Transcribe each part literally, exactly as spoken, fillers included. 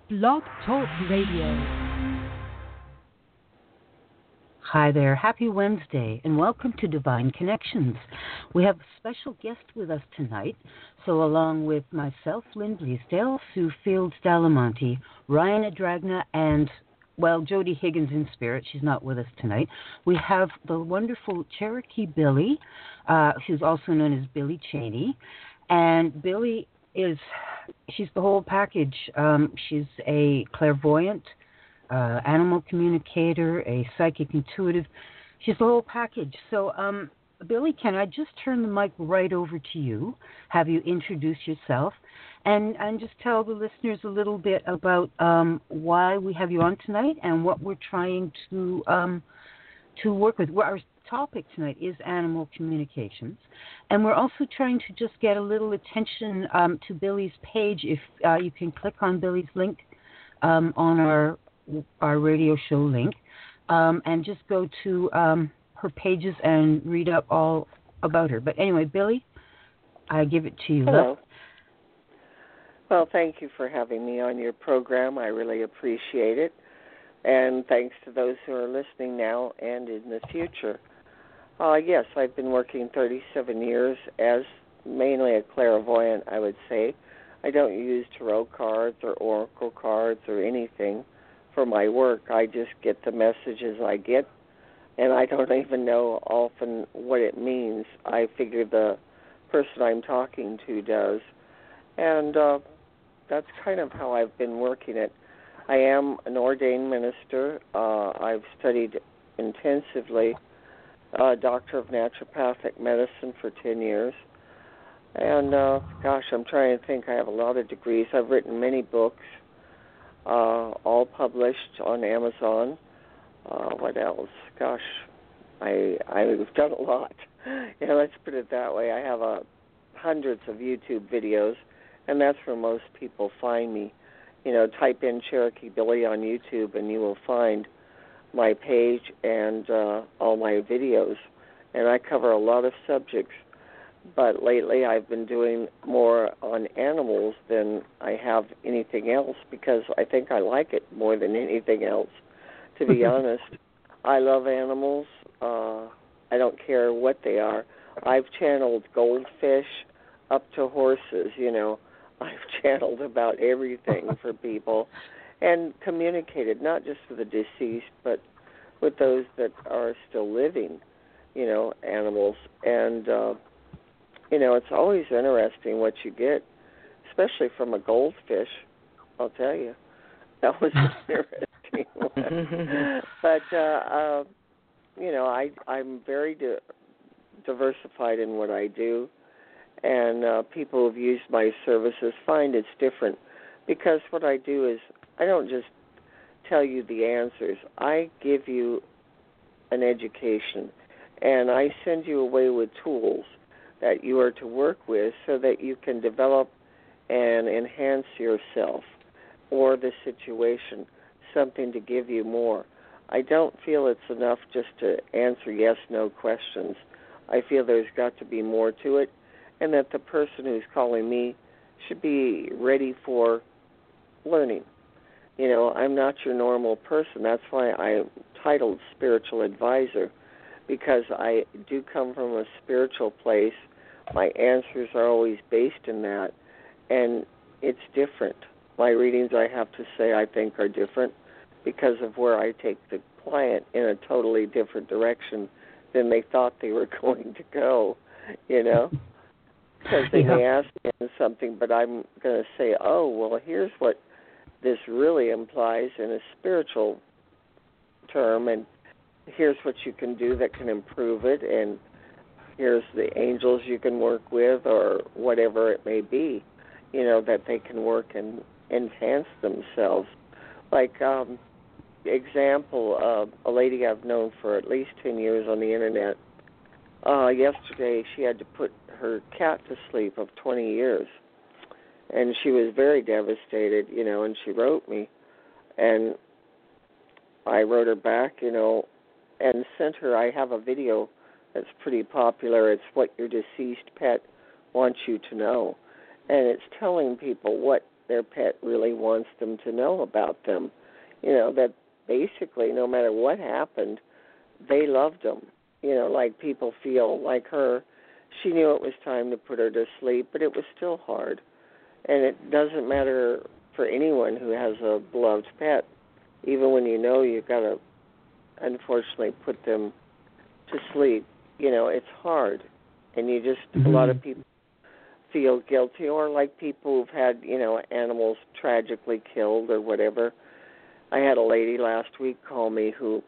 Blog Talk Radio. Hi there, happy Wednesday, and welcome to Divine Connections. We have a special guest with us tonight, so along with myself, Lynn Bleasdale, Sue Fields Dalamonte, Ryan Adragna, and, well, Jody Higgins in spirit, she's not with us tonight, we have the wonderful Cherokee Billy, uh, who's also known as Billy Cheney, and Billy is, she's the whole package. Um, she's a clairvoyant, uh, animal communicator, a psychic intuitive. She's the whole package. So, um, Billy, can I just turn the mic right over to you, have you introduce yourself, and, and just tell the listeners a little bit about um, why we have you on tonight and what we're trying to um, to work with. Well, our topic tonight is animal communications, and we're also trying to just get a little attention um, to Billy's page. If uh, you can click on Billy's link um, on our our radio show link, um, and just go to um, her pages and read up all about her. But anyway, Billy, I give it to you. Hello. Well, thank you for having me on your program. I really appreciate it. And thanks to those who are listening now and in the future. Uh, yes, I've been working thirty-seven years as mainly a clairvoyant, I would say. I don't use tarot cards or oracle cards or anything for my work. I just get the messages I get, and I don't even know often what it means. I figure the person I'm talking to does. And uh, that's kind of how I've been working it. I am an ordained minister. Uh, I've studied intensively, uh, doctor of naturopathic medicine for ten years. And, uh, gosh, I'm trying to think. I have a lot of degrees. I've written many books, uh, all published on Amazon. Uh, what else? Gosh, I, I've done a lot. Yeah, let's put it that way. I have uh, hundreds of YouTube videos, and that's where most people find me. You know, type in Cherokee Billy on YouTube, and you will find my page and uh, all my videos. And I cover a lot of subjects. But lately I've been doing more on animals than I have anything else because I think I like it more than anything else, to be honest. I love animals. Uh, I don't care what they are. I've channeled goldfish up to horses, you know. I've channeled about everything for people and communicated not just with the deceased, but with those that are still living, you know, animals. And, uh, you know, it's always interesting what you get, especially from a goldfish, I'll tell you. That was an interesting one. But, uh, uh, you know, I, I'm very di- diversified in what I do. And uh, people who've used my services find it's different because what I do is I don't just tell you the answers. I give you an education, and I send you away with tools that you are to work with so that you can develop and enhance yourself or the situation, something to give you more. I don't feel it's enough just to answer yes, no questions. I feel there's got to be more to it, and that the person who's calling me should be ready for learning. You know, I'm not your normal person. That's why I'm titled Spiritual Advisor, because I do come from a spiritual place. My answers are always based in that, and it's different. My readings, I have to say, I think are different because of where I take the client in a totally different direction than they thought they were going to go, you know? Because they yeah. may ask me something, but I'm going to say, oh, well, here's what this really implies in a spiritual term, and here's what you can do that can improve it, and here's the angels you can work with, or whatever it may be, you know, that they can work and enhance themselves. Like, um, example, uh, a lady I've known for at least ten years on the internet, uh, yesterday she had to put her cat to sleep of twenty years. And she was very devastated, you know, and she wrote me. And I wrote her back, you know, and sent her, I have a video that's pretty popular. It's what your deceased pet wants you to know. And it's telling people what their pet really wants them to know about them. You know, that basically no matter what happened, they loved them. You know, like people feel like her, she knew it was time to put her to sleep, but it was still hard. And it doesn't matter for anyone who has a beloved pet. Even when you know you've got to, unfortunately, put them to sleep, you know, it's hard. And you just, mm-hmm. a lot of people feel guilty, or like people who've had, you know, animals tragically killed or whatever. I had a lady last week call me who,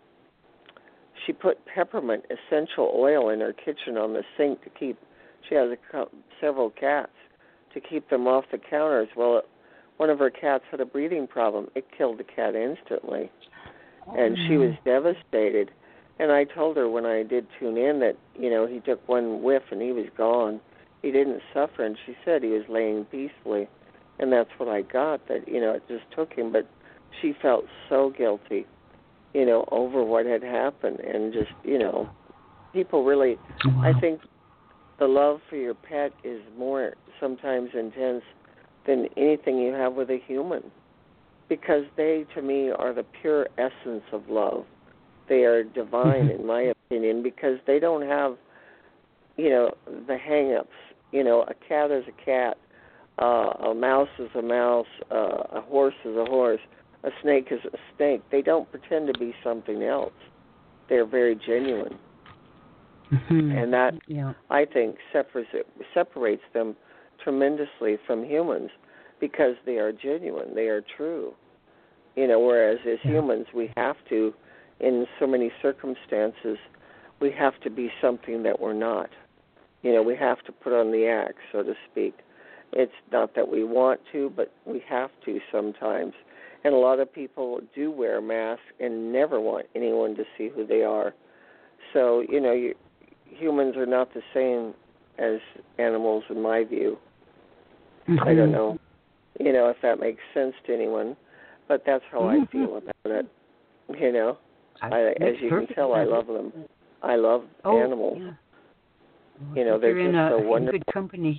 she put peppermint essential oil in her kitchen on the sink to keep, she has a, several cats, to keep them off the counters. Well, it, one of her cats had a breathing problem. It killed the cat instantly. Oh, and she was devastated. And I told her when I did tune in that, you know, he took one whiff and he was gone. He didn't suffer, and she said he was laying peacefully. And that's what I got, that, you know, it just took him. But she felt so guilty, you know, over what had happened. And just, you know, people really, wow. I think the love for your pet is more sometimes intense than anything you have with a human, because they, to me, are the pure essence of love. They are divine, in my opinion, because they don't have, you know, the hang-ups. You know, a cat is a cat, uh, a mouse is a mouse, uh, a horse is a horse, a snake is a snake. They don't pretend to be something else. They're very genuine. Mm-hmm. And that, yeah. I think, separates, separates them tremendously from humans, because they are genuine, they are true. You know, whereas as yeah. humans, we have to, in so many circumstances, we have to be something that we're not. You know, we have to put on the act, so to speak. It's not that we want to, but we have to sometimes. And a lot of people do wear masks and never want anyone to see who they are. So, you know, you, humans are not the same as animals, in my view. Mm-hmm. I don't know, you know, if that makes sense to anyone, but that's how mm-hmm. I feel about it. You know, I, I, as you can tell, I love them. I love oh, animals. Yeah. Well, you know, they're just a, so wonderful. Good company.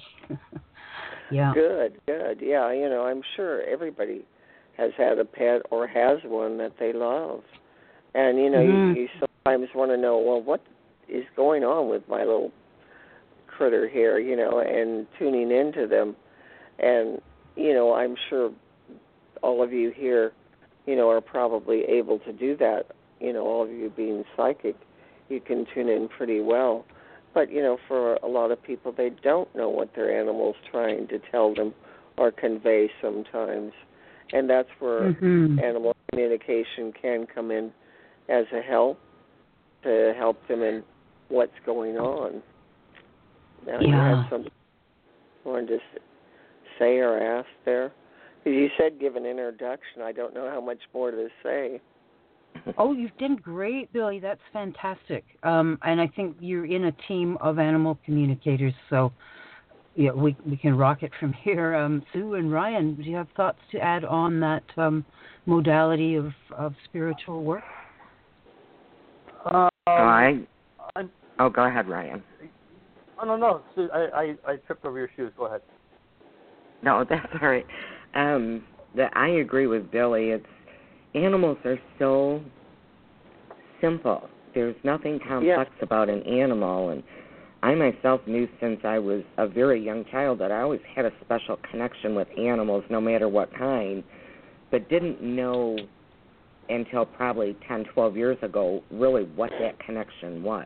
yeah. Good, good. Yeah, you know, I'm sure everybody has had a pet or has one that they love, and you know, mm-hmm. you, you sometimes want to know, well, what is going on with my little critter here, you know, and tuning into them. And, you know, I'm sure all of you here, you know, are probably able to do that. You know, all of you being psychic, you can tune in pretty well. But, you know, for a lot of people, they don't know what their animal's trying to tell them or convey sometimes. And that's where mm-hmm. animal communication can come in as a help, to help them in what's going on. Now, yeah. you had something you wanted to say or ask there? Because you said give an introduction. I don't know how much more to say. Oh, you've done great, Billy. That's fantastic. Um, and I think you're in a team of animal communicators, so yeah, we we can rock it from here. Um, Sue and Ryan, do you have thoughts to add on that um, modality of, of spiritual work? Um, I, oh, go ahead, Ryan. Oh, no, no. Sue, I, I, I tripped over your shoes. Go ahead. No, that's all right. Um, the, I agree with Billy. It's animals are so simple. There's nothing complex yeah. about an animal, and I myself knew since I was a very young child that I always had a special connection with animals, no matter what kind, but didn't know until probably ten, twelve years ago really what that connection was.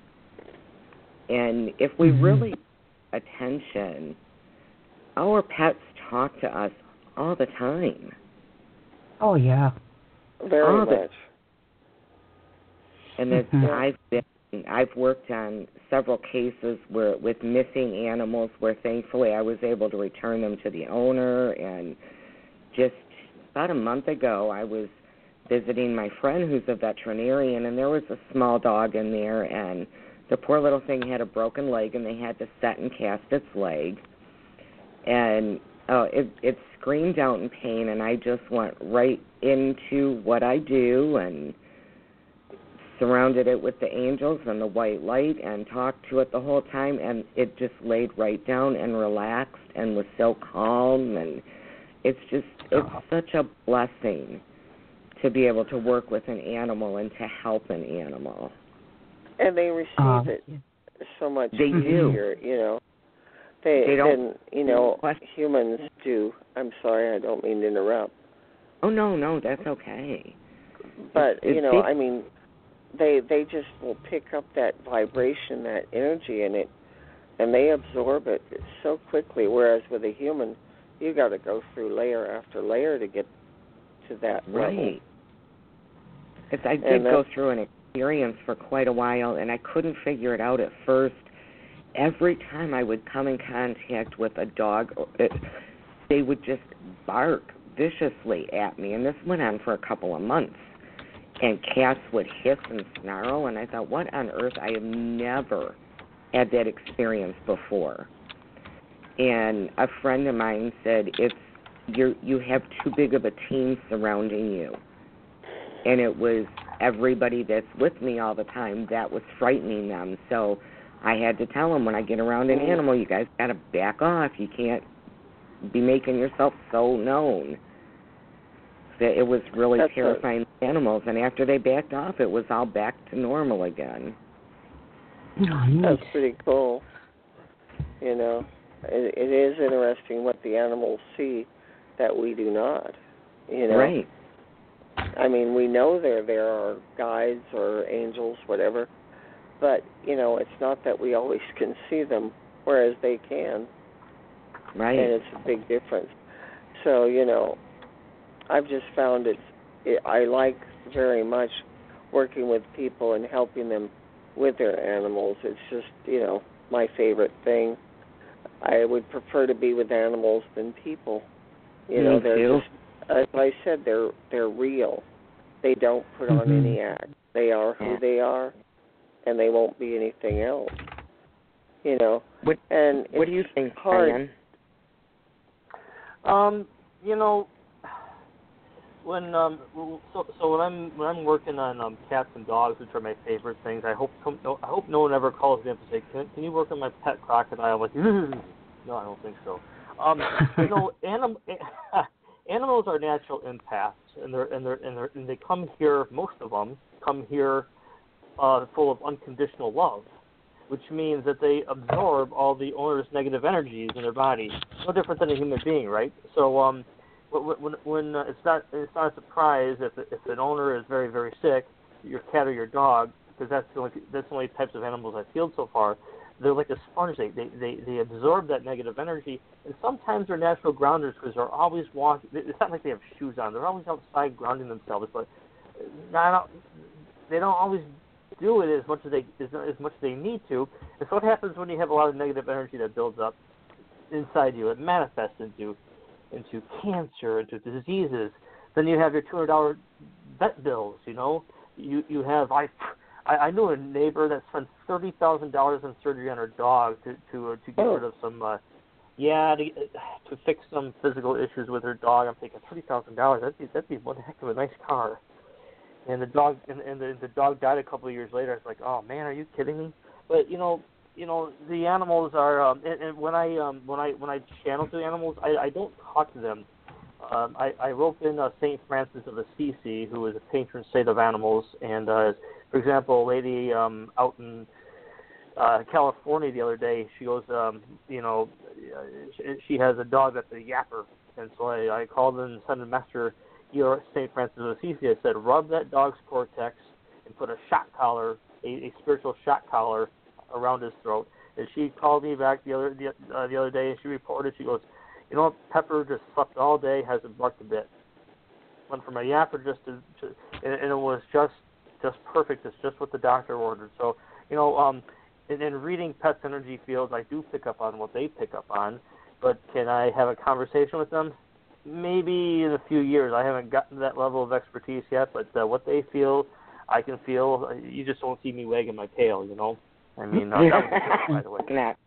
And if we mm-hmm. really pay attention, our pets talk to us all the time. Oh, yeah. Very all much. The, and it's, mm-hmm. I've been, I've worked on several cases where with missing animals where thankfully I was able to return them to the owner. And just about a month ago, I was visiting my friend who's a veterinarian, and there was a small dog in there, and the poor little thing had a broken leg, and they had to set and cast its leg. And oh, it, it screamed out in pain, and I just went right into what I do and surrounded it with the angels and the white light and talked to it the whole time, and it just laid right down and relaxed and was so calm. And It's just, it's such a blessing to be able to work with an animal and to help an animal. And they receive Uh, it so much They do. easier, you know. They, They don't than, you know, question. humans do. I'm sorry, I don't mean to interrupt. Oh, no, no, that's okay. But, It's- you know, it's- I mean, they they just will pick up that vibration, that energy in it, and they absorb it so quickly, whereas with a human, you got to go through layer after layer to get to that level. Right. It's, I did And go that's- through an experience for quite a while, and I couldn't figure it out at first. Every time I would come in contact with a dog, it, they would just bark viciously at me, and this went on for a couple of months. And cats would hiss and snarl, and I thought, what on earth? I have never had that experience before. And a friend of mine said, it's you you have too big of a team surrounding you. And it was everybody that's with me all the time that was frightening them. So I had to tell them, when I get around an animal, you guys got to back off. You can't be making yourself so known. That it was really That's terrifying to animals. And after they backed off, it was all back to normal again. Oh, neat. That's pretty cool. You know, it, it is interesting what the animals see that we do not. You know, Right. I mean, we know there there are guides or angels, whatever, but you know, it's not that we always can see them, whereas they can, Right. and it's a big difference. So you know, I've just found it's it, I like very much working with people and helping them with their animals. It's just, you know, my favorite thing. I would prefer to be with animals than people. You Me know, they're too. just, as I said, they're they're real. They don't put on Mhm. any act. They are who Yeah. they are, and they won't be anything else. You know, What and What do you it's think, hard. Diane? Um, you know, when um, so so when I'm when I'm working on um cats and dogs, which are my favorite things, I hope some, no, I hope no one ever calls me up and say, can, can you work on my pet crocodile? I'm like, no, I don't think so. Um, you know, anim- animals are natural empaths, and they're and they're and, they're, and they come here. Most of them come here uh, full of unconditional love, which means that they absorb all the owner's negative energies in their body. No different than a human being, right? So um, when when, when uh, it's not it's not a surprise if if an owner is very very sick, your cat or your dog, because that's the only that's the only types of animals I've healed so far. They're like a sponge. They, they they they absorb that negative energy, and sometimes they're natural grounders because they're always walking. It's not like they have shoes on. They're always outside grounding themselves, but not they don't always do it as much as they as, as much as they need to. And so what happens when you have a lot of negative energy that builds up inside you? It manifests into into cancer, into diseases. Then you have your two hundred dollar vet bills. You know, you you have I. I, I knew a neighbor that spent thirty thousand dollars on surgery on her dog to to uh, to get Oh. rid of some, uh, yeah, to to fix some physical issues with her dog. I'm thinking thirty thousand dollars. That'd be that'd be one heck of a nice car. And the dog and, and the, the dog died a couple of years later. It's like, oh man, are you kidding me? But you know, you know, the animals are. Um, and, and when I um when I when I channel to animals, I, I don't talk to them. Um, I, I rope in uh, Saint Francis of Assisi, who is a patron saint of animals, and uh, for example, a lady um, out in uh, California the other day, she goes, um, you know, she, she has a dog that's a yapper, and so I, I called and sent a message to Saint Francis of Assisi. I said, rub that dog's cortex and put a shock collar, a, a spiritual shock collar around his throat. And she called me back the other the, uh, the other day, and she reported, she goes, you know, Pepper just slept all day, hasn't barked a bit. Went from a yapper just to, to and, and it was just just perfect. It's just what the doctor ordered. So, you know, um, in, in reading pets' energy fields, I do pick up on what they pick up on. But can I have a conversation with them? Maybe in a few years. I haven't gotten to that level of expertise yet, but uh, what they feel, I can feel. You just won't see me wagging my tail, you know? I mean, uh, that was a joke, by the way. Not.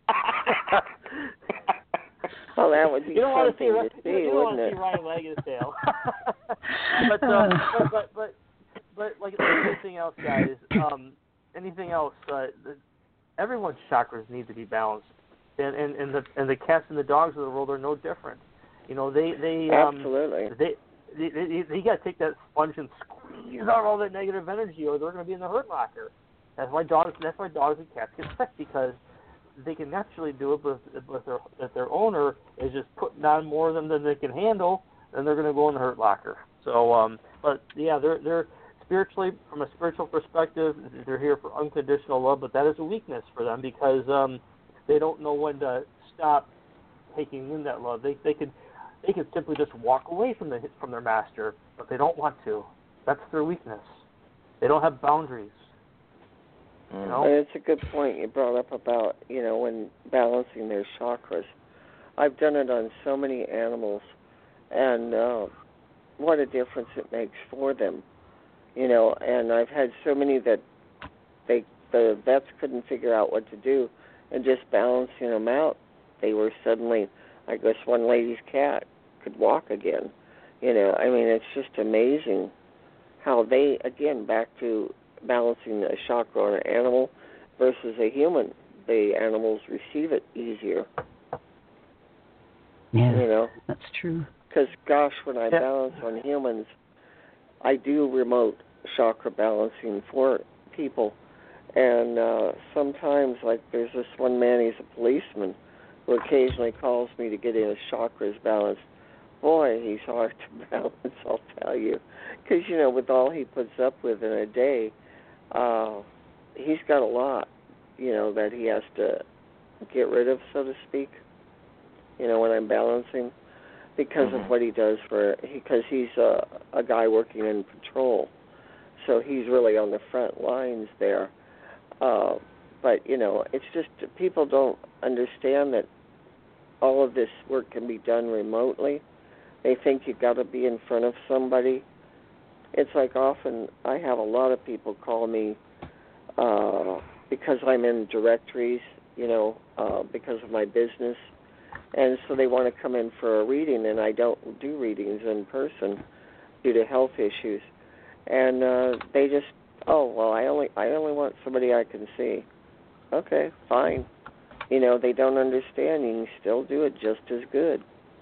Well, that would be You don't want to see, something to see, you don't want wouldn't to see it? Ryan wagging his tail. but, uh, but, but, but, but, like anything else, guys, um, anything else, uh, the, everyone's chakras need to be balanced. And, and, and, the, and the cats and the dogs of the world are no different. You know, they they absolutely um, they they they, they got to take that sponge and squeeze out all that negative energy, or they're going to be in the hurt locker. That's why dogs. That's why dogs and cats get sick, because they can naturally do it, but if their if their owner is just putting on more than than they can handle, then they're going to go in the hurt locker. So, um, but yeah, they're they're spiritually, from a spiritual perspective, they're here for unconditional love, but that is a weakness for them because um, they don't know when to stop taking in that love. They they could they could simply just walk away from the from their master, but they don't want to. That's their weakness. They don't have boundaries. You know? And it's a good point you brought up about, you know, when balancing their chakras. I've done it on so many animals, and uh, what a difference it makes for them. You know, and I've had so many that they the vets couldn't figure out what to do, and just balancing them out, they were suddenly, I guess one lady's cat could walk again. You know, I mean, it's just amazing how they, again, back to balancing a chakra on an animal versus a human, the animals receive it easier. Yeah, you know, that's true. Because, gosh, when I balance on humans, I do remote chakra balancing for people. And uh, sometimes, like, there's this one man, he's a policeman, who occasionally calls me to get his chakras balanced. Boy, he's hard to balance, I'll tell you. Because, you know, with all he puts up with in a day, uh, he's got a lot, you know, that he has to get rid of, so to speak, you know, when I'm balancing, because mm-hmm. of what he does for, because he's a, a guy working in patrol. So he's really on the front lines there. Uh, but, you know, it's just people don't understand that all of this work can be done remotely. They think you've got to be in front of somebody. It's like often I have a lot of people call me uh, because I'm in directories, you know, uh, because of my business. And so they want to come in for a reading, and I don't do readings in person due to health issues. And uh, they just, oh, well, I only I only want somebody I can see. Okay, fine. You know, they don't understand. You can still do it just as good.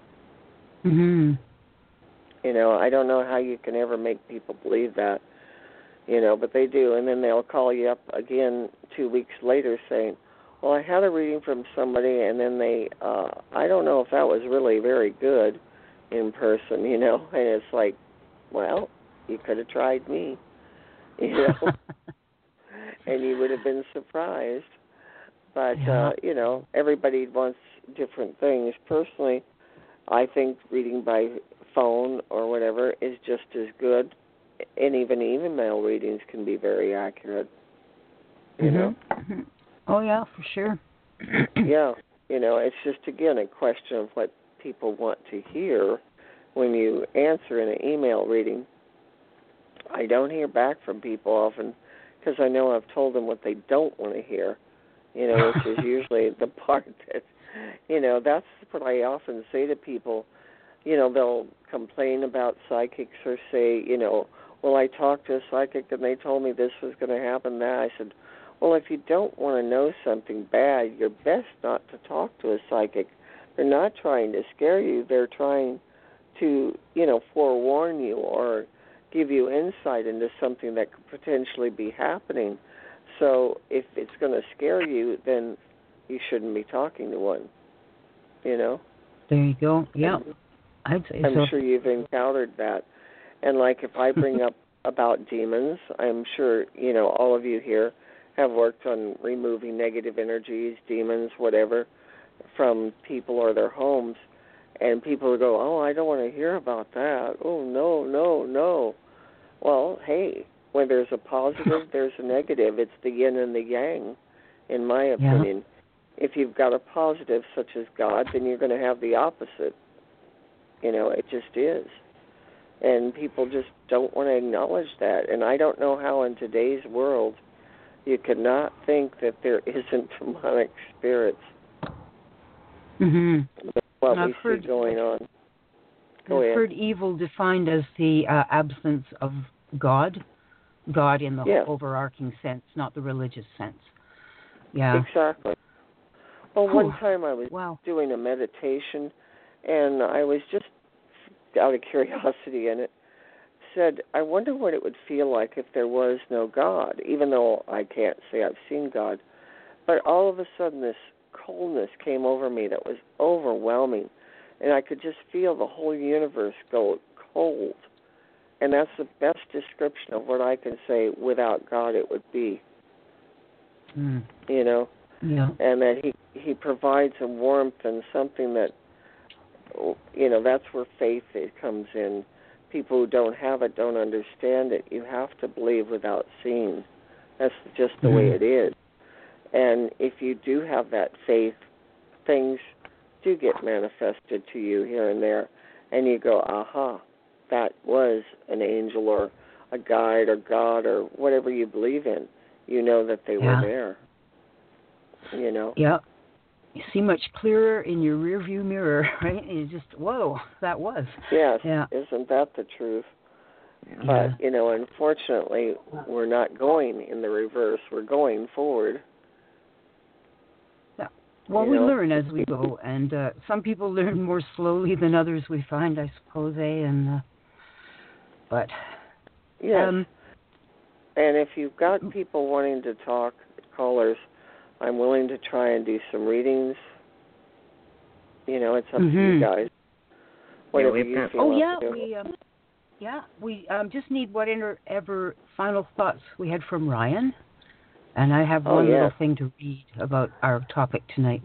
Mm-hmm. You know, I don't know how you can ever make people believe that, you know, but they do. And then they'll call you up again two weeks later saying, well, I had a reading from somebody, and then they, uh, I don't know if that was really very good in person, you know. And it's like, well, you could have tried me, you know, and you would have been surprised. But, yeah. uh, you know, everybody wants different things. Personally, I think reading by phone or whatever is just as good, and even email readings can be very accurate, you mm-hmm. know? Mm-hmm. Oh, yeah, for sure. Yeah, you know, it's just, again, a question of what people want to hear when you answer in an email reading. I don't hear back from people often because I know I've told them what they don't want to hear, you know, which is usually the part that, you know, that's what I often say to people. You know, they'll complain about psychics or say, you know, well, I talked to a psychic and they told me this was going to happen, that. I said, well, if you don't want to know something bad, you're best not to talk to a psychic. They're not trying to scare you. They're trying to, you know, forewarn you or give you insight into something that could potentially be happening. So if it's going to scare you, then you shouldn't be talking to one, you know? There you go. Yeah, and I'd say I'm so. sure you've encountered that. And, like, if I bring up about demons, I'm sure, you know, all of you here have worked on removing negative energies, demons, whatever, from people or their homes. And people will go, oh, I don't want to hear about that. Oh, no, no, no. Well, hey, when there's a positive, there's a negative. It's the yin and the yang, in my opinion. Yeah. If you've got a positive such as God, then you're going to have the opposite. You know, it just is. And people just don't want to acknowledge that. And I don't know how in today's world you cannot think that there isn't demonic spirits. Mm-hmm. What I've we heard, see going on. Go I've ahead. heard evil defined as the uh, absence of God, God in the yeah. overarching sense, not the religious sense. Yeah. Exactly. Well, Whew. one time I was wow. doing a meditation, and I was just out of curiosity, and it said, I wonder what it would feel like if there was no God, even though I can't say I've seen God. But all of a sudden this coldness came over me that was overwhelming, and I could just feel the whole universe go cold. And that's the best description of what I can say without God it would be. Mm. You know? Yeah. And that he, he provides a warmth and something that, you know, that's where faith it comes in. People who don't have it don't understand it. You have to believe without seeing. That's just the mm-hmm. way it is. And if you do have that faith, things do get manifested to you here and there. And you go, aha, that was an angel or a guide or God or whatever you believe in. You know that they yeah. were there. You know? Yeah. You see much clearer in your rearview mirror, right? And you just, whoa, that was. Yes. Yeah. Isn't that the truth? Yeah. But, you know, unfortunately, we're not going in the reverse. We're going forward. Yeah. Well, you we know? learn as we go, and uh, some people learn more slowly than others, we find, I suppose, eh? And, uh, but... Yes. Um, and if you've got people wanting to talk, callers, I'm willing to try and do some readings. You know, it's up mm-hmm. to you guys. Whatever yeah, you got, feel oh, like yeah, doing. we... Um, Yeah, we um, just need whatever final thoughts we had from Ryan, and I have Oh, one yeah. little thing to read about our topic tonight.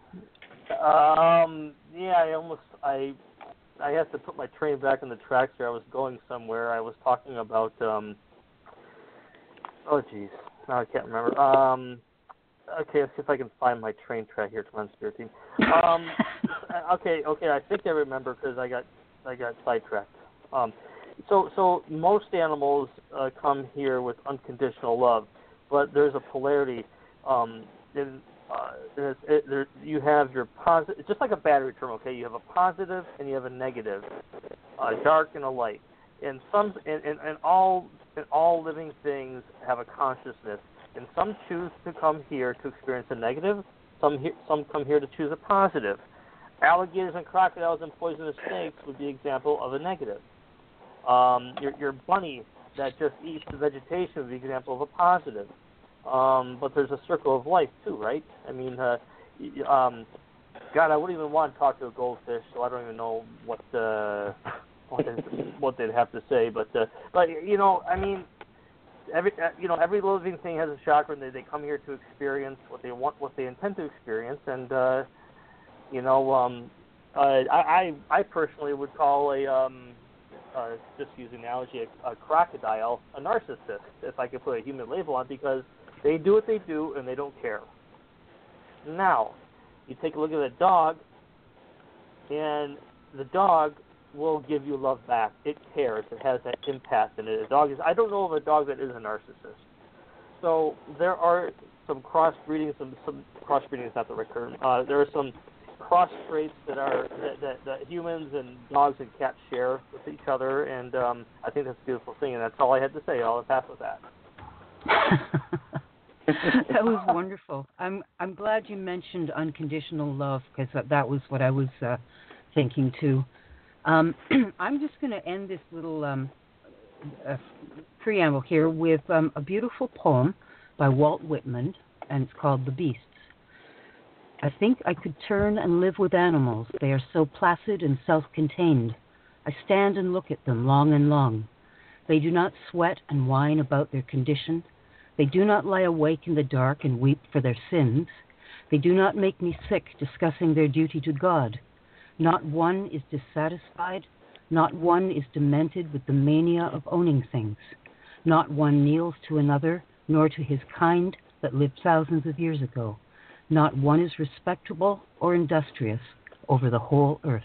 Um. Yeah. I almost. I. I have to put my train back on the tracks here. I was going somewhere. I was talking about. Um. Oh, geez. Now I can't remember. Um. Okay. Let's see if I can find my train track here. Come on, Spirit Team. Um. okay. Okay. I think I remember because I got. I got sidetracked. Um. So, so most animals uh, come here with unconditional love, but there's a polarity. Um, in, uh, there's, it, there, you have your positive, just like a battery term. Okay, you have a positive and you have a negative, a dark and a light. And some, and, and, and all, and all living things have a consciousness. And some choose to come here to experience a negative. Some, he, some come here to choose a positive. Alligators and crocodiles and poisonous snakes would be an example of a negative. Um, your, your bunny that just eats the vegetation would be an example of a positive. Um, but there's a circle of life, too, right? I mean, uh, um, God, I wouldn't even want to talk to a goldfish, so I don't even know what uh, what, they'd, what they'd have to say. But, uh, but you know, I mean, every you know every living thing has a chakra, and they, they come here to experience what they want, what they intend to experience. And, uh, you know, um, uh, I, I I personally would call a... Um, Uh, just use the analogy, a, a crocodile, a narcissist, if I could put a human label on, because they do what they do and they don't care. Now, you take a look at a dog, and the dog will give you love back. It cares. It has that impact in it. A dog is. I don't know of a dog that is a narcissist. So there are some crossbreeding. Some some crossbreeding is not the right term. Uh, there are some cross traits that are that, that, that humans and dogs and cats share with each other, and um, I think that's a beautiful thing, and that's all I had to say. I'll pass with that. That was wonderful. I'm I'm glad you mentioned unconditional love, because that, that was what I was uh, thinking too. Um, I'm just going to end this little um, uh, preamble here with um, a beautiful poem by Walt Whitman, and it's called "The Beasts." I think I could turn and live with animals. They are so placid and self-contained. I stand and look at them long and long. They do not sweat and whine about their condition. They do not lie awake in the dark and weep for their sins. They do not make me sick discussing their duty to God. Not one is dissatisfied. Not one is demented with the mania of owning things. Not one kneels to another, nor to his kind that lived thousands of years ago. Not one is respectable or industrious over the whole earth.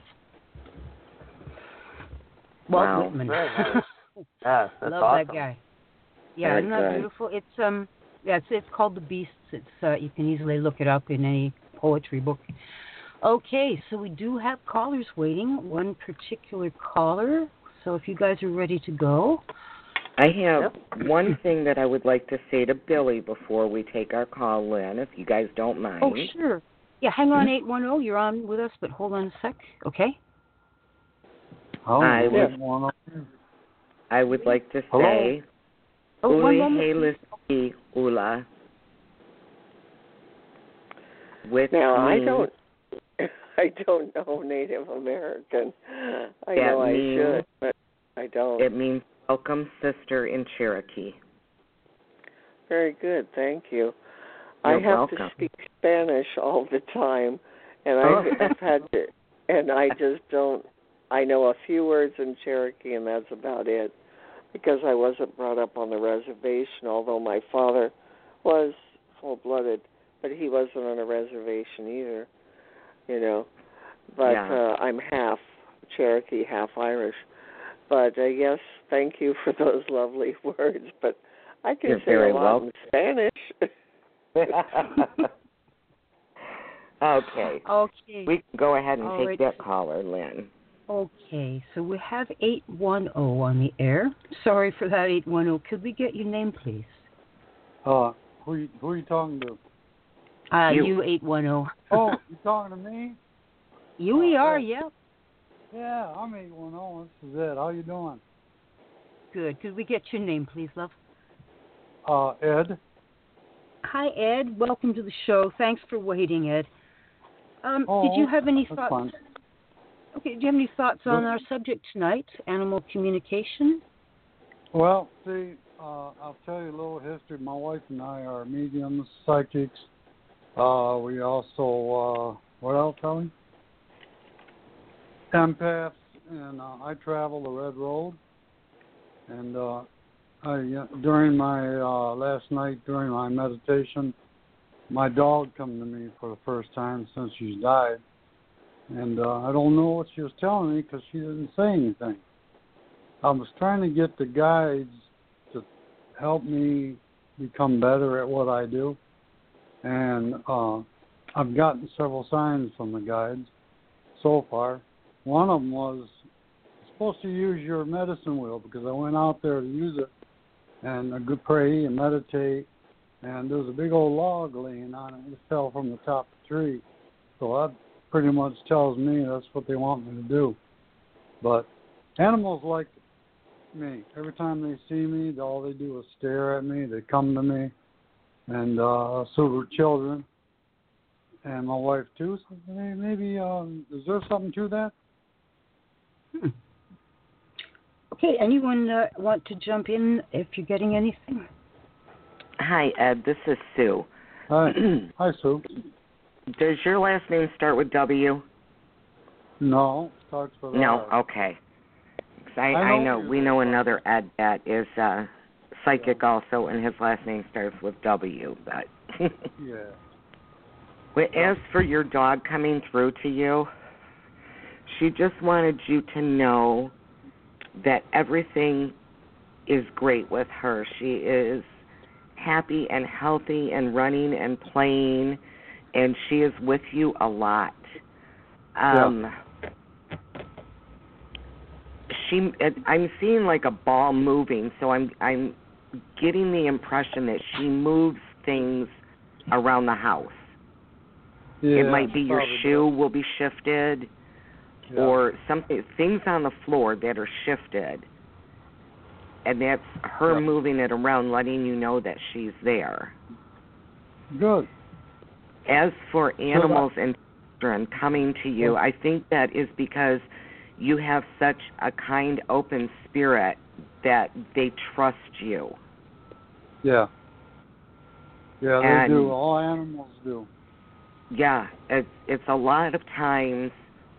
Walt wow. Whitman. Very nice. Yeah, that's Love awesome. that guy. Yeah, Very isn't that good. beautiful? It's um, yeah, it's it's called The Beasts. It's uh, you can easily look it up in any poetry book. Okay, so we do have callers waiting. One particular caller. So if you guys are ready to go. I have one thing that I would like to say to Billy before we take our call in, if you guys don't mind. Oh, sure. Yeah, hang on, eight one zero. You're on with us, but hold on a sec, okay? Oh, I Yes. would, one of I would like to Hello? say, Oh, one Uli moment. Heliski Ula, which Now I means, don't I don't know Native American. I That know I means- should, but I don't. it means welcome sister in Cherokee. Very good, thank you. You're I have welcome. to speak Spanish all the time, and Oh. I've, I've had to, and I just don't. I know a few words in Cherokee, and that's about it, because I wasn't brought up on the reservation. Although my father was full-blooded, but he wasn't on a reservation either, you know. But Yeah. uh, I'm half Cherokee, half Irish. But uh, yes, thank you for those lovely words. But I can You're say very a lot in Spanish. Okay. Okay. We can go ahead and All take right. that caller, Lynn. Okay, so we have eight one zero on the air. Sorry for that, eight one zero. Could we get your name, please? Uh, who you, who are you talking to? Uh, You. you, eight one zero. Oh, you talking to me? You we oh, are, yeah. yeah. Yeah, I'm eight one zero. This is Ed. How you doing? Good. Could we get your name, please, love? Uh, Ed. Hi, Ed. Welcome to the show. Thanks for waiting, Ed. Um, Oh, did you have any that's thoughts? fine. Okay, do you have any thoughts on Good. our subject tonight, animal communication? Well, see, uh, I'll tell you a little history. My wife and I are mediums, psychics. Uh, we also, uh, what else, Kelly? Empaths, and uh, I travel the Red Road. And uh, I, uh, during my uh, last night, during my meditation, my dog come to me for the first time since she's died. And uh, I don't know what she was telling me because she didn't say anything. I was trying to get the guides to help me become better at what I do. And uh, I've gotten several signs from the guides so far. One of them was supposed to use your medicine wheel because I went out there to use it and I could pray and meditate. And there was a big old log laying on it. It fell from the top of the tree. So that pretty much tells me that's what they want me to do. But animals like me. Every time they see me, all they do is stare at me. They come to me. And uh, so do children. And my wife, too. So hey, maybe, um, is there something to that? Hmm. Okay, anyone uh, want to jump in if you're getting anything? Hi, Ed. This is Sue. Hi. Hi, Sue. Does your last name start with W? No, starts with No. R. Okay. 'Cause I, I I know know you. we know another Ed that is uh, psychic also, and his last name starts with W. But Yeah. Well, as for your dog coming through to you, she just wanted you to know that everything is great with her. She is happy and healthy and running and playing, and she is with you a lot. Um, yeah. She, I'm seeing like a ball moving, so I'm I'm getting the impression that she moves things around the house. Yeah, it might be your shoe does. will be shifted, Yeah. or something, things on the floor that are shifted, and that's her Yeah. moving it around, letting you know that she's there. Good. As for animals and children coming to you, I think that is because you have such a kind, open spirit that they trust you. Yeah. Yeah, they And do. All animals do. Yeah, it's it's a lot of times.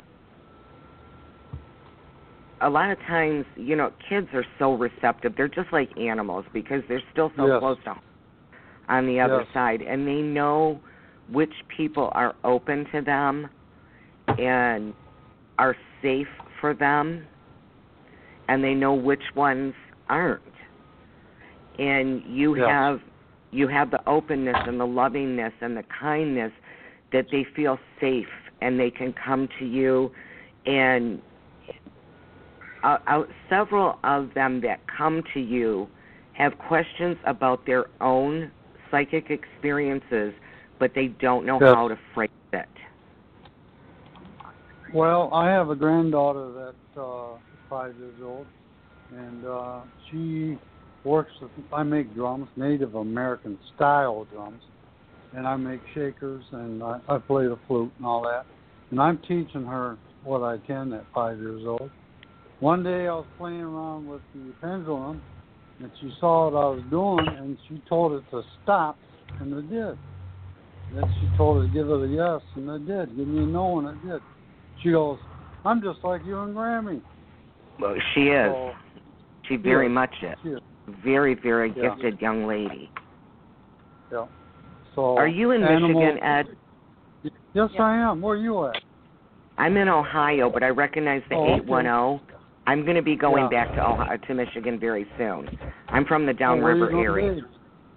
A lot of times, you know, kids are so receptive. They're just like animals because they're still so Yes. close to home on the other Yes. side, and they know which people are open to them and are safe for them, and they know which ones aren't. And you Yes. have you have the openness and the lovingness and the kindness that they feel safe and they can come to you. And uh, uh, several of them that come to you have questions about their own psychic experiences, but they don't know Yes. how to phrase it. Well, I have a granddaughter that uh, five years old, and uh, she works with, I make drums, Native American style drums, and I make shakers, and I, I play the flute and all that. And I'm teaching her what I can at five years old. One day I was playing around with the pendulum, and she saw what I was doing, and she told it to stop, and it did. Then she told it to give it a yes, and it did. Give me a no, and it did. She goes, I'm just like you and Grammy. Well, she is. So, she very is. much is. She is. Very, very Yeah. gifted young lady. Yeah. So Are you in animals, Michigan, Ed? Yes, Yeah. I am. Where are you at? I'm in Ohio, but I recognize the Oh, okay. eight one zero. I'm going to be going Yeah. back to Ohio, to Michigan very soon. I'm from the Oh, where are you Downriver gonna area. be?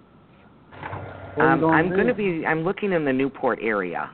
Where Um, you I'm be? going to be. I'm looking in the Newport area.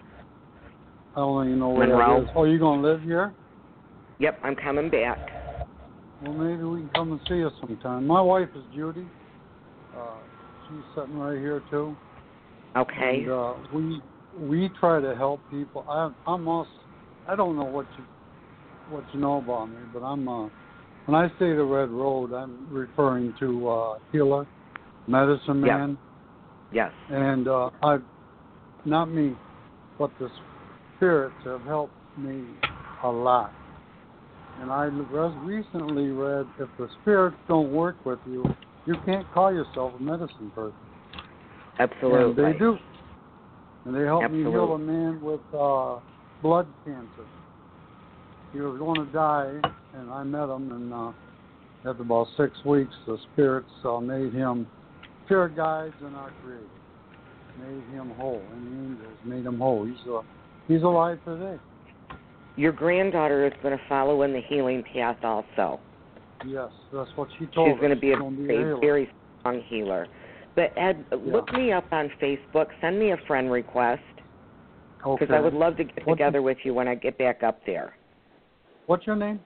I don't even know where Monroe. that is. Oh, you gonna live here? Yep, I'm coming back. Well, maybe we can come and see you sometime. My wife is Judy. Uh, she's sitting right here too. Okay. And uh, we we try to help people. I, I'm also, I don't know what you what you know about me, but I'm uh, when I say the Red Road, I'm referring to uh, healer, medicine man, Yes. and uh, I, not me, but the spirits have helped me a lot. And I res- recently read, if the spirits don't work with you, you can't call yourself a medicine person. Absolutely. And they do. And they helped Absolutely. me heal a man with uh, blood cancer. He was going to die, and I met him, and uh, after about six weeks, the spirits uh, made him, spirit guides and our Creator, made him whole, and the angels made him whole. He's, uh, he's alive today. Your granddaughter is going to follow in the healing path also. Yes, that's what she told She's us. going to be a, gonna be a healer. very strong healer. But Ed, look me up on Facebook. Send me a friend request because Okay. I would love to get What's together with you when I get back up there. What's your name?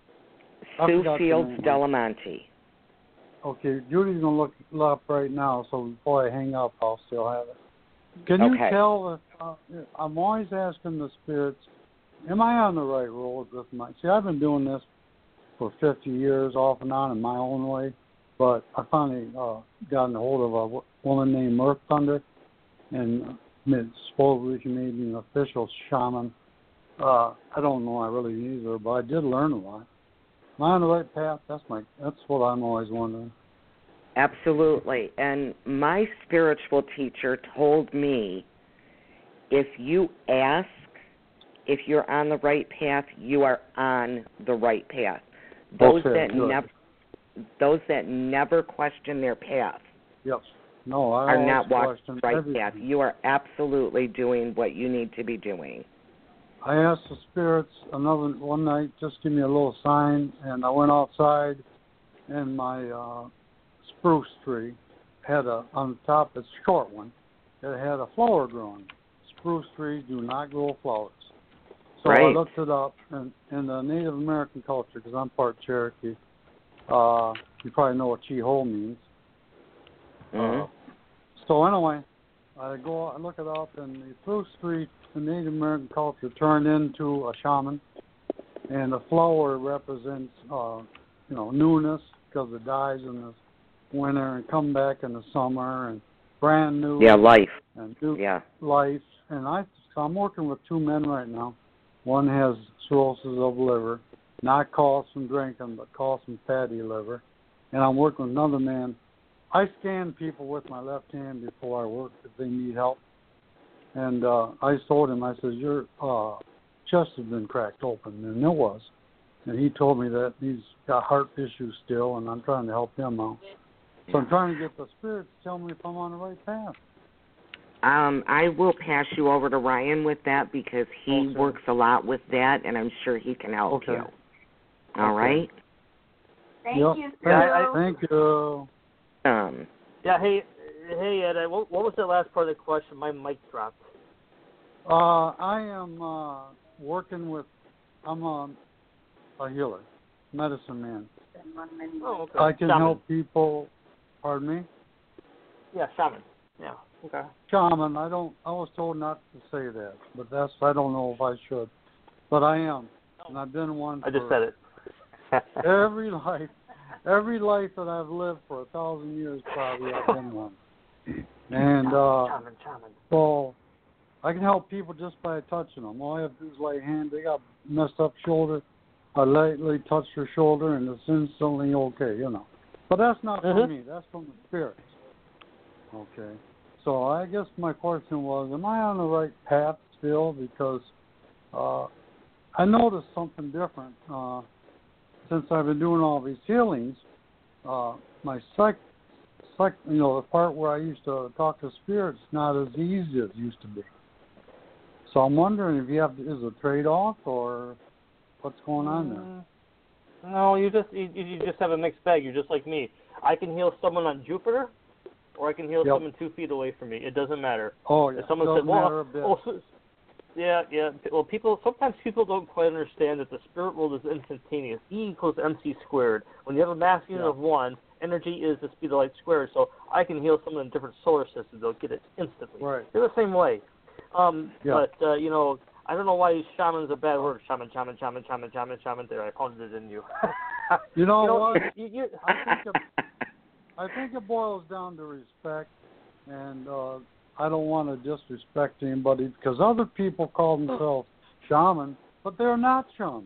I Sue forgot your Fields name. Delamonte. Okay, Judy's gonna look it up right now, so before I hang up, I'll still have it. Can you Okay. tell if uh, I'm always asking the spirits, am I on the right road with my? See, I've been doing this for fifty years, off and on, in my own way, but I finally uh, gotten a hold of a w- woman named Earth Thunder, and uh, supposedly she made me an official shaman. Uh, I don't know, I really use her, but I did learn a lot. Am I on the right path? That's my. That's what I'm always wondering. Absolutely. And my spiritual teacher told me if you ask if you're on the right path, you are on the right path. Those Okay, that good. never those that never question their path Yep. No, I are always not walking question the right everything. path. You are absolutely doing what you need to be doing. I asked the spirits another one night, just give me a little sign, and I went outside, and my uh, spruce tree had a on top. It's a short one. It had a flower growing. Spruce trees do not grow flowers. So I Right. looked it up, and in the Native American culture, because I'm part Cherokee, uh, you probably know what Chi-Ho means. Mm-hmm. Uh, so anyway, I go, I look it up, and the spruce tree in Native American culture turned into a shaman, and the flower represents, uh, you know, newness because it dies in the winter and come back in the summer and brand new. Yeah, life. And new Yeah. life. And I, so I'm working with two men right now. One has cirrhosis of liver, not caused from drinking, but caused from fatty liver. And I'm working with another man. I scan people with my left hand before I work if they need help. And uh, I told him, I said, your uh, chest has been cracked open, and it was. And he told me that he's got heart issues still, and I'm trying to help him out. So I'm trying to get the spirits to tell me if I'm on the right path. Um, I will pass you over to Ryan with that because he Okay. works a lot with that, and I'm sure he can help Okay. you. All Okay. right? Thank Yep. you, Sue. Thank, Yeah, I- thank you. Um, Yeah, hey, hey, Ed, uh, what, what was that last part of the question? My mic dropped. Uh, I am uh, working with, I'm a, a healer, medicine man. Oh, okay. I can Shaman. help people, pardon me? Yeah, shaman. Yeah, okay. Shaman, I don't, I was told not to say that, but that's, I don't know if I should. But I am, and I've been one I just for said it. every life, every life that I've lived for a thousand years, probably I've been one. And uh, shaman, shaman. so I can help people just by touching them. All I have to do is lay hand. They got messed up shoulder. I lightly touch their shoulder, and it's instantly okay, you know. But that's not mm-hmm. from me. That's from the spirits. Okay. So I guess my question was, am I on the right path still? Because uh, I noticed something different uh, since I've been doing all these healings. Uh, my psych, psych, you know, the part where I used to talk to spirits, not as easy as it used to be. So I'm wondering if you have is it a trade-off or what's going on there? No, you just you, you just have a mixed bag. You're just like me. I can heal someone on Jupiter, or I can heal yep. someone two feet away from me. It doesn't matter. Oh, yeah. If someone doesn't said, "Well, matter a bit. oh, so, yeah, yeah." Well, people sometimes people don't quite understand that the spirit world is instantaneous. E equals mc squared. When you have a mass unit yeah. of one, energy is the speed of light squared. So I can heal someone in different solar systems. They'll get it instantly. Right. They're the same way. Um, yeah. But uh, you know. I don't know why shaman's a bad word. Shaman, shaman, shaman, shaman, shaman, shaman. There, I pounded it in you. you know you know, what? You, you, I think it, I think it boils down to respect, and uh, I don't want to disrespect anybody because other people call themselves shaman, but they're not shaman.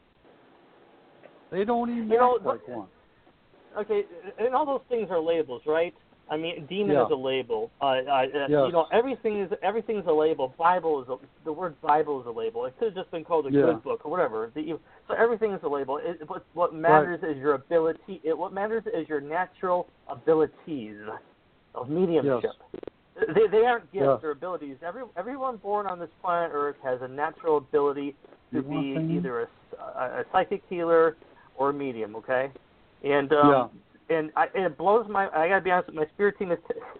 They don't even you know, act like one. Okay, and all those things are labels, right? I mean, demon yeah. is a label. Uh, uh, yes. You know, everything is everything's a label. Bible is a, the word Bible is a label. It could have just been called a yeah. good book or whatever. The, so everything is a label. It, what, what matters right. is your ability. It, what matters is your natural abilities of mediumship. Yes. They they aren't gifts yes. or abilities. Every everyone born on this planet Earth has a natural ability to you be either a, a, a psychic healer or a medium. Okay, and um, yeah. And, I, and it blows my. I gotta be honest. My spirit team is.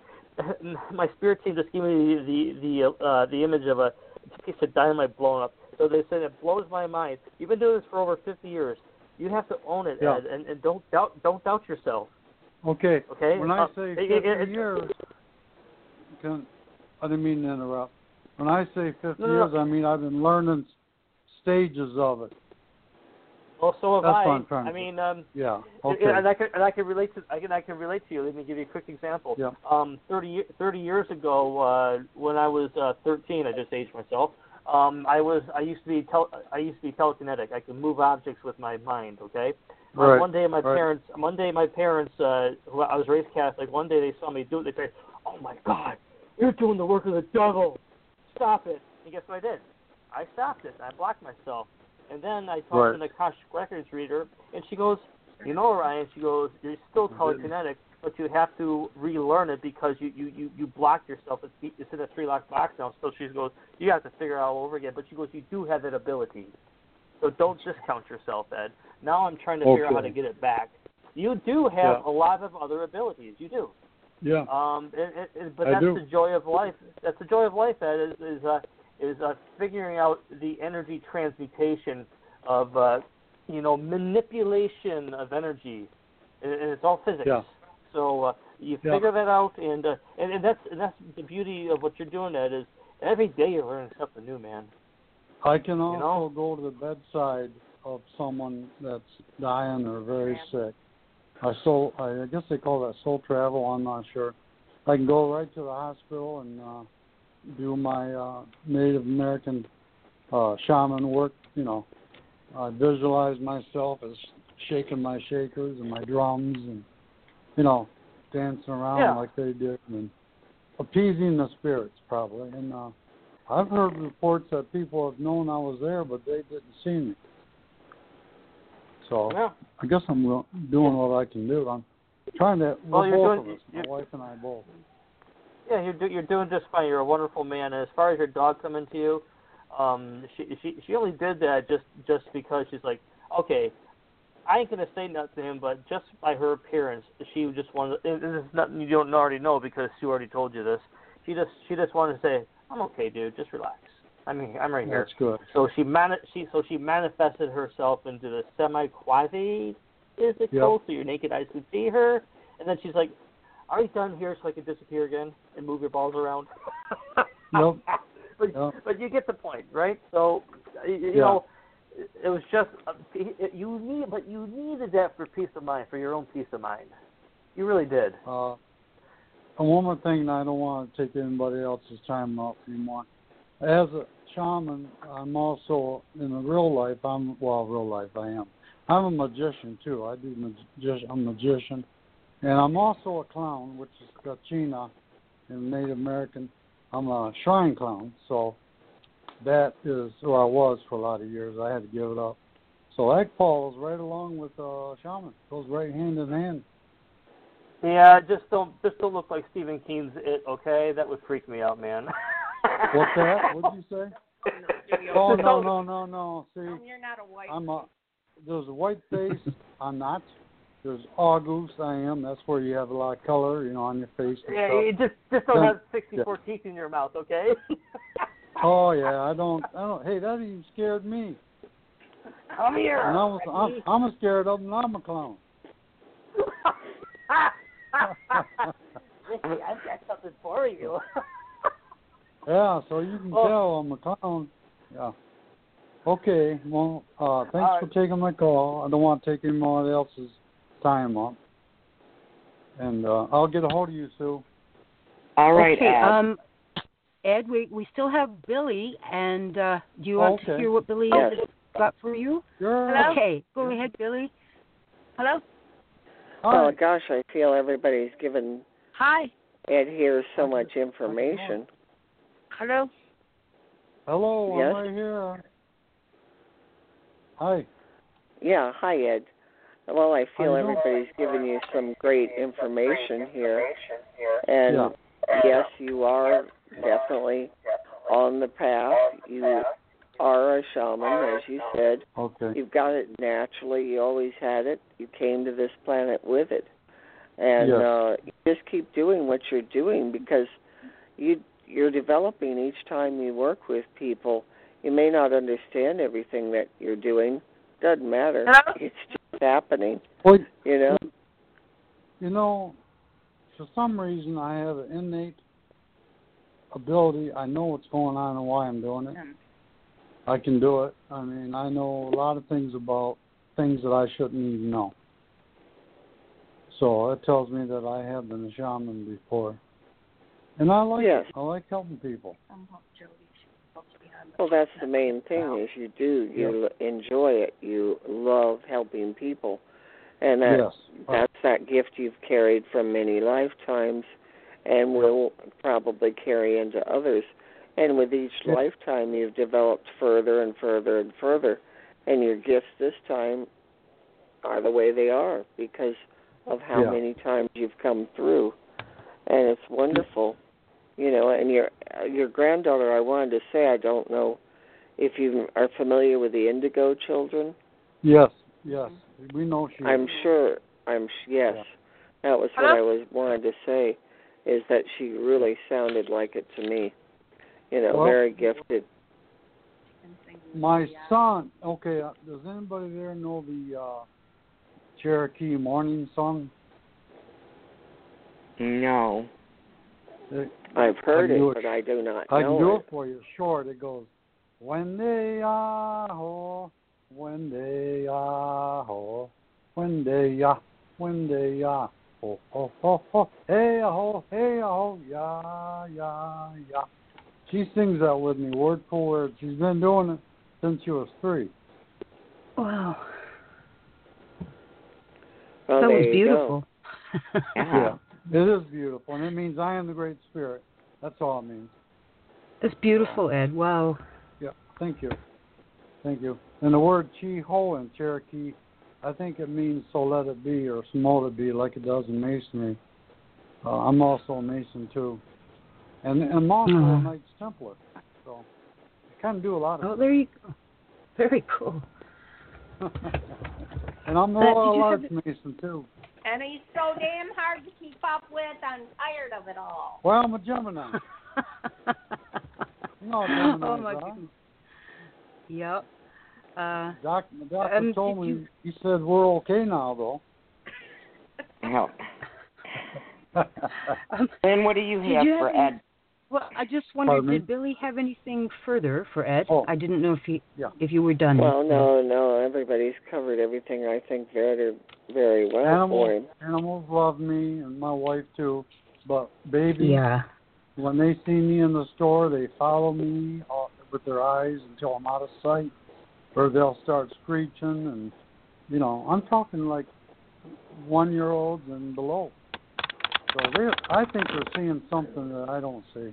my spirit team just gave me the the uh, the image of a piece of dynamite blown up. So they said it blows my mind. You've been doing this for over fifty years. You have to own it, yeah. Ed, and, and don't doubt don't doubt yourself. Okay. Okay. When I uh, say it, fifty it, it, years, can, I didn't mean to interrupt. When I say fifty no, no, years, no. I mean I've been learning stages of it. Well, so have That's I. what I'm trying I to mean, um, yeah. Okay. and I can and I can relate to I can I can relate to you. Let me give you a quick example. Yeah. Um, thirty, thirty years ago, uh, when I was uh, thirteen, I just aged myself. Um, I was I used to be tel- I used to be telekinetic. I could move objects with my mind. Okay. Right. Uh, one day my right. parents one day my parents uh, who I was raised Catholic. One day they saw me do it. They said, "Oh my God, you're doing the work of the devil! Stop it!" And guess what I did? I stopped it. I blocked myself. And then I talked right. to an Akashic Records reader, and she goes, "You know, Ryan," she goes, "you're still telekinetic, but you have to relearn it because you, you, you, you blocked yourself. It's, it's in a three-lock box now." So she goes, "You have to figure it out all over again." But she goes, "You do have that ability. So don't discount yourself, Ed." Now I'm trying to okay. figure out how to get it back. You do have yeah. a lot of other abilities. You do. Yeah. Um, it, it, it, but I that's do. the joy of life. That's the joy of life, Ed, is, is uh, is uh, figuring out the energy transmutation of, uh, you know, manipulation of energy, and, and it's all physics. Yeah. So uh, you yeah. figure that out, and, uh, and and that's and that's the beauty of what you're doing. Ed, is every day you're learning something new, man. I can also you know? go to the bedside of someone that's dying or very sick. I soul, I guess they call that soul travel. I'm not sure. I can go right to the hospital and uh, do my uh, Native American uh, shaman work. You know, I visualize myself as shaking my shakers and my drums, and you know, dancing around yeah. like they did, and appeasing the spirits probably. And uh, I've heard reports that people have known I was there, but they didn't see me. So yeah. I guess I'm doing what I can do. I'm trying to. Well, we're you're both doing, of us, my wife and I both. Yeah, you're do, you're doing just fine. You're a wonderful man. And as far as your dog coming to you, um, she she she only did that just just because she's like, okay, I ain't gonna say nothing to him, but just by her appearance, she just wanted. This is nothing you don't already know because Sue already told you this. She just she just wanted to say, I'm okay, dude. Just relax. I mean, I'm right here. That's good. So she mani- she so she manifested herself into the semi-quasi physical, yep. so your naked eyes could see her, and then she's like, "Are you done here so I can disappear again and move your balls around?" Yep. but yep. but you get the point, right? So you, you yeah. know, it was just uh, you need, but you needed that for peace of mind, for your own peace of mind. You really did. Uh, and one more thing, and I don't want to take anybody else's time off anymore. As a shaman, I'm also in the real life. I'm well, real life. I am. I'm a magician too. I do magi- I'm a magician, and I'm also a clown, which is Kachina in Native American. I'm a shrine clown, so that is who I was for a lot of years. I had to give it up. So that falls right along with uh, shaman. Goes right hand in hand. Yeah, just don't just don't look like Stephen King's It, okay? That would freak me out, man. What's that? What did you say? Oh no no no no! See, um, you're not a white. I'm a. There's a white face. I'm not. There's August. I am. That's where you have a lot of color, you know, on your face. And yeah, stuff. you just just don't Then, have sixty-four yeah. teeth in your mouth, okay? Oh yeah, I don't. I don't. Hey, that even scared me. Come here. And I was, I'm, I'm scared of them. And I'm a clown. Ricky, I've got something for you. Yeah, so you can oh. tell I'm a clown. Yeah. Okay, well, uh, thanks right. for taking my call. I don't want to take anyone else's time up. And uh, I'll get a hold of you, Sue. All right, okay, Ed. Um, Ed, we, we still have Billy, and uh, do you want okay. to hear what Billy yes. has got for you? Sure. Hello? Okay, go ahead, Billy. Hello? Oh, gosh, I feel everybody's given Hi. Ed here so much information. Hello? Hello, yes? I'm right here. Hi. Yeah, hi, Ed. Well, I feel How you everybody's given you some great information here. And, yeah. yes, you are definitely on the path. You are a shaman, as you said. Okay. You've got it naturally. You always had it. You came to this planet with it. And yes. uh, you just keep doing what you're doing because you, you're developing each time you work with people. You may not understand everything that you're doing. Doesn't matter. Hello? It's just happening. Well, you know? You know, for some reason I have an innate ability. I know what's going on and why I'm doing it. I can do it. I mean, I know a lot of things about things that I shouldn't even know. So that tells me that I have been a shaman before. And I like yes. it. I like helping people. Well, that's the main thing is you do. You yeah. enjoy it. You love helping people. And that, yes. that's that gift you've carried from many lifetimes and will probably carry into others. And with each yeah. lifetime, you've developed further and further and further. And your gifts this time are the way they are because of how yeah. many times you've come through. And it's wonderful. You know, and your your granddaughter, I wanted to say, I don't know if you are familiar with the Indigo children. Yes, yes. We know she I'm is. sure, I'm yes. Yeah. That was Hello? what I was wanted to say, is that she really sounded like it to me. You know, well, very gifted. My son, okay, uh, does anybody there know the uh, Cherokee morning song? No. It, I've heard it, it, but I do not I know can do it. it for you. Short, it goes, when they are ho, when they are ho, when they are, when they are ho, ho, ho, ho, hey ho, hey ho, ya, ya, ya. She sings that with me, word for word. She's been doing it since she was three. Wow. Well, that there was you beautiful. Yeah, it is beautiful, and it means I am the Great Spirit. That's all it means. That's beautiful, Ed. Wow. Yeah, thank you. Thank you. And the word chi-ho in Cherokee, I think it means so let it be or so mote it be like it does in Masonry. Uh, I'm also a Mason, too. And, and I'm also oh. a Knights Templar. So I kind of do a lot of Oh, there you go. Very cool. And I'm a uh, large Mason, too. And he's so damn hard to keep up with, I'm tired of it all. Well, I'm a Gemini. You know what Geminis oh, my are. goodness. Yep. Uh, Doc, the doctor um, told me, you... he said we're okay now, though. No. Then what do you have you for have Ed? Well, I just wondered, Pardon me? did Billy have anything further for Ed? Oh. I didn't know if he, Yeah. if you were done. Well, no, no, everybody's covered everything, I think, very, very well for Animals, him. animals love me and my wife too, but babies, Yeah. when they see me in the store, they follow me uh, with their eyes until I'm out of sight, or they'll start screeching, and you know, I'm talking like one-year-olds and below. So they, I think they're seeing something that I don't see.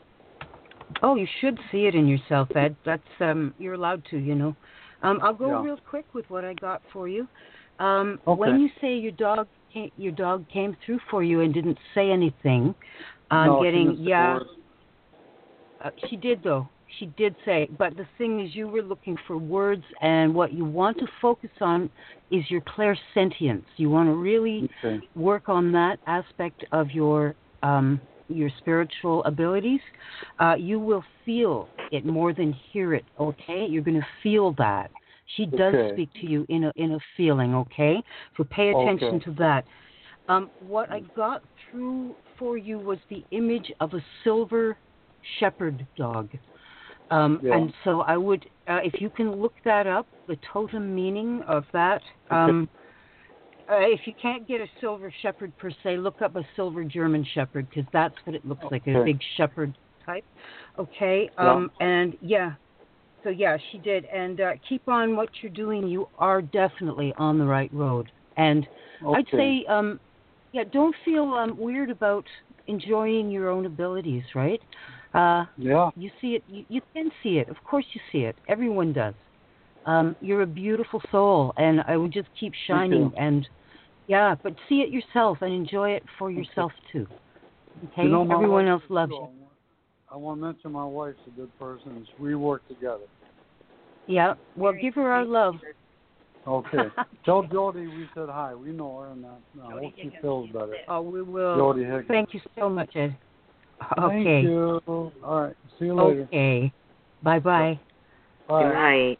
Oh, you should see it in yourself, Ed. That's um, you're allowed to, you know. Um, I'll go Yeah. real quick with what I got for you. Um, Okay. When you say your dog, came, your dog came through for you and didn't say anything, I'm no, getting she missed the yeah. words. Uh, she did though. She did say, but the thing is, you were looking for words, and what you want to focus on is your clairsentience. You want to really Okay. work on that aspect of your um, your spiritual abilities. Uh, you will feel it more than hear it. Okay, you're going to feel that. She does Okay. speak to you in a in a feeling. Okay, so pay attention Okay. to that. Um, what I got through for you was the image of a silver shepherd dog. Um, Yeah. And so I would, uh, if you can look that up, the totem meaning of that. Um, uh, if you can't get a silver shepherd per se, look up a silver German shepherd, because that's what it looks like, a Okay. big shepherd type. Okay. Um, And yeah, so yeah, she did. And uh, keep on what you're doing. You are definitely on the right road. And Okay. I'd say, um, yeah, don't feel um, weird about enjoying your own abilities, right? Uh, Yeah. you see it. You, you can see it. Of course, you see it. Everyone does. Um, you're a beautiful soul, and I would just keep shining. you. And yeah, but see it yourself and enjoy it for yourself too. Okay. You know, my Everyone wife else is loves too. you. I want to mention my wife's a good person. and We work together. Yeah. Well, give her our love. Okay. Tell Jody we said hi. We know her, and that. I hope she feels better. Oh, we will. Jody Higgins. Thank you so much, Ed. Okay. Thank you. All right. See you later. Okay. Bye bye. Bye. Good night.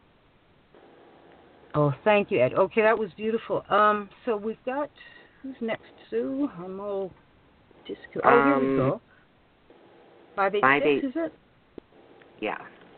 Oh, thank you, Ed. Okay, that was beautiful. Um, so we've got who's next, Sue? I'm all disco. Oh, here we Um, go. Five eight five six, eight- is it? Yeah.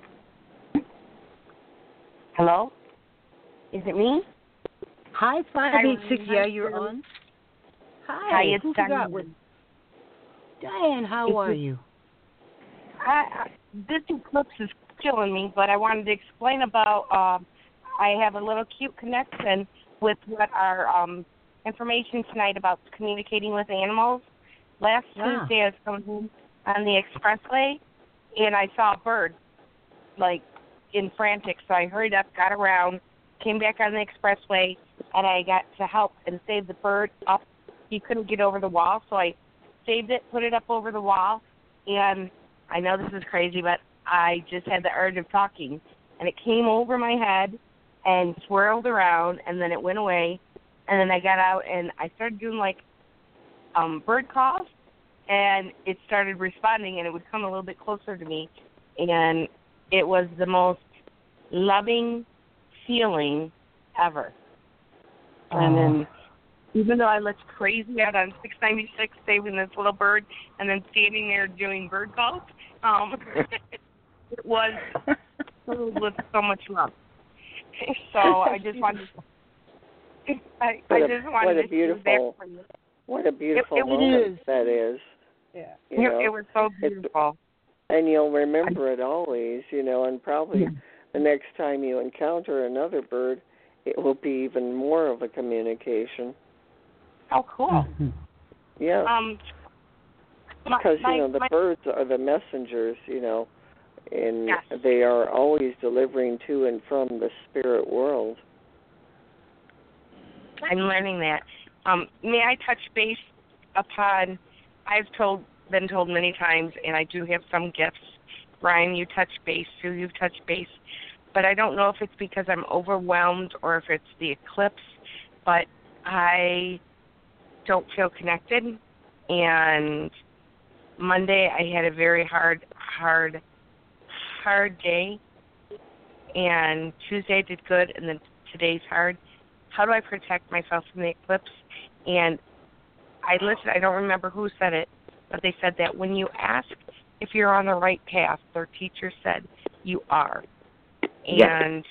Hello? Is it me? Hi, five eight six. Yeah, you're on. Hi. Hi, it's Who we got Diane. with? Diane, how It's are just- you? I, I, this eclipse is killing me, but I wanted to explain about, um, I have a little cute connection with what our um, information tonight about communicating with animals. Last Yeah. Tuesday I was coming home on the expressway, and I saw a bird, like, in frantic. So I hurried up, got around, came back on the expressway, and I got to help and save the bird up. He couldn't get over the wall, so I saved it, put it up over the wall, and I know this is crazy, but I just had the urge of talking, and it came over my head and swirled around, and then it went away, and then I got out, and I started doing, like, um, bird calls, and it started responding, and it would come a little bit closer to me, and it was the most loving feeling ever. Oh. And then even though I looked crazy out on six ninety-six saving this little bird and then standing there doing bird calls, um, it was filled with so much love. So I just wanted to, I, I What a- just what wanted a to beautiful- share that for you. What a beautiful It- it moment is. that is. Yeah. You know, It, it was so beautiful. and you'll remember it always, you know, and probably Yeah. the next time you encounter another bird, it will be even more of a communication. Oh, cool. Mhm. Yeah, Um, my, because my, you know the my, birds are the messengers, you know, and Yes. they are always delivering to and from the spirit world. I'm learning that. Um, may I touch base upon, I've told, been told many times, and I do have some gifts. Brian, you touch base. Sue, you've touched base. But I don't know if it's because I'm overwhelmed or if it's the eclipse, but I don't feel connected. And Monday I had a very hard, hard, hard day. And Tuesday I did good, and then today's hard. How do I protect myself from the eclipse? And I listened, I don't remember who said it, but they said that when you ask if you're on the right path. Their teacher said you are. Yes. And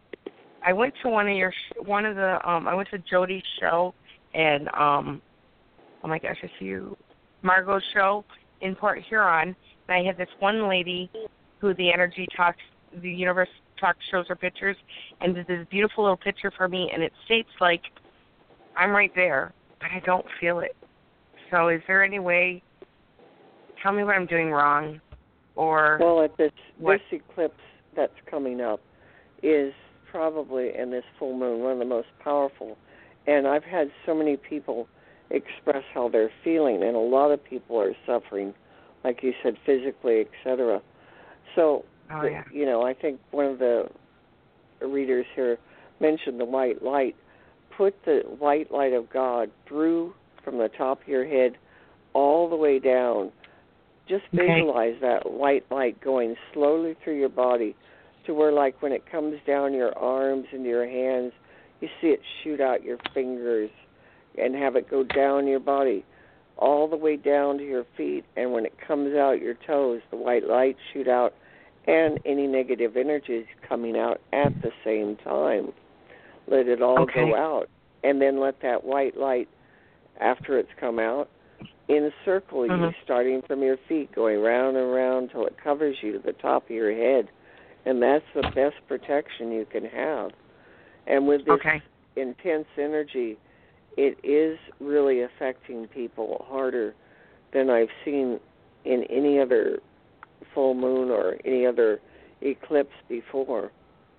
I went to one of your sh- one of the um I went to Jody's show and um oh my gosh, I see you Margot's show in Port Huron, and I had this one lady who the energy talks the universe talk shows her pictures and did this beautiful little picture for me, and it states like I'm right there, but I don't feel it. So is there any way, tell me what I'm doing wrong, or well, at this what? this eclipse that's coming up is probably, in this full moon, one of the most powerful. And I've had so many people express how they're feeling, and a lot of people are suffering, like you said, physically, et cetera. So, Oh, the, yeah. you know, I think one of the readers here mentioned the white light. Put the white light of God through from the top of your head all the way down. Just Okay. visualize that white light going slowly through your body to where, like, when it comes down your arms and your hands, you see it shoot out your fingers and have it go down your body all the way down to your feet. And when it comes out your toes, the white light shoot out, and any negative energies coming out at the same time. Let it all Okay. go out. And then let that white light, after it's come out, encircle Mm-hmm. you, starting from your feet, going round and round till it covers you to the top of your head. And that's the best protection you can have. And with this Okay. intense energy, it is really affecting people harder than I've seen in any other full moon or any other eclipse before.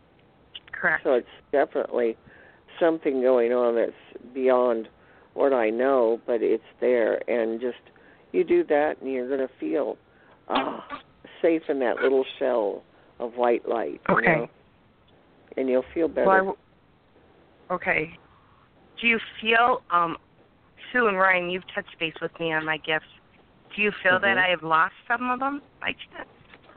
Correct. So it's definitely something going on that's beyond what I know, but it's there. And just, you do that and you're going to feel ah, safe in that little shell of white light. You Okay. know? And you'll feel better. Well, I w- okay. Do you feel, um, Sue and Ryan, you've touched base with me on my gifts. Do you feel Mhm. that I have lost some of them by chance?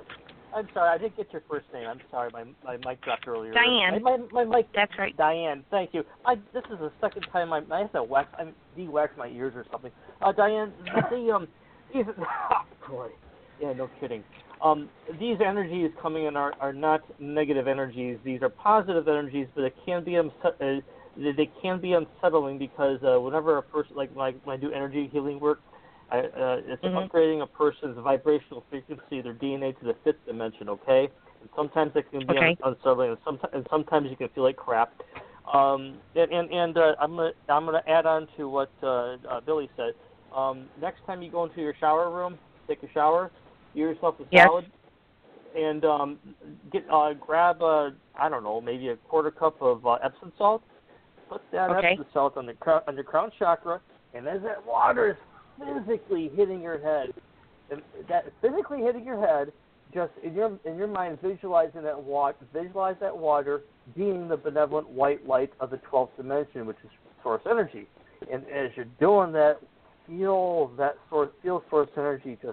I'm sorry, I didn't get your first name. I'm sorry, my my mic dropped earlier. Diane. My, my, my mic. That's right. Diane, thank you. I, this is the second time I, I have to wax, I de-wax my ears or something. Uh, Diane, the um, these, oh boy, yeah, no kidding. Um, these energies coming in are, are not negative energies. These are positive energies, but it can be unset- uh, they can be unsettling because uh, whenever a person, like when I, when I do energy healing work, I, uh, it's Mhm. upgrading a person's vibrational frequency, their D N A to the fifth dimension. Okay, and sometimes it can be Okay. un- unsettling, and sometimes and sometimes you can feel like crap. Um, and and, and uh, I'm gonna I'm gonna add on to what uh, uh, Billy said. Um, next time you go into your shower room, take a shower, give yourself a Yes. salad, and um, get uh, grab a I don't know maybe a quarter cup of uh, Epsom salt. Put that Okay. Epsom salt on the crown, on your crown chakra, and as that water is physically hitting your head, and that physically hitting your head, just in your in your mind visualizing that water, visualize that water being the benevolent white light of the twelfth dimension, which is source energy. And as you're doing that, feel that source, feel source energy just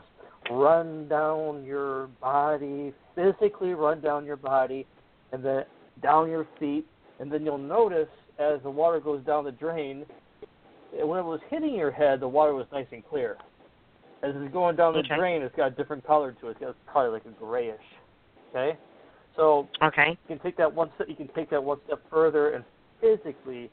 run down your body, physically run down your body, and then down your feet, and then you'll notice as the water goes down the drain, when it was hitting your head, the water was nice and clear. As it's going down the Okay. drain, it's got a different color to it. It's got probably like a grayish. Okay, so Okay. you can take that one step. You can take that one step further and physically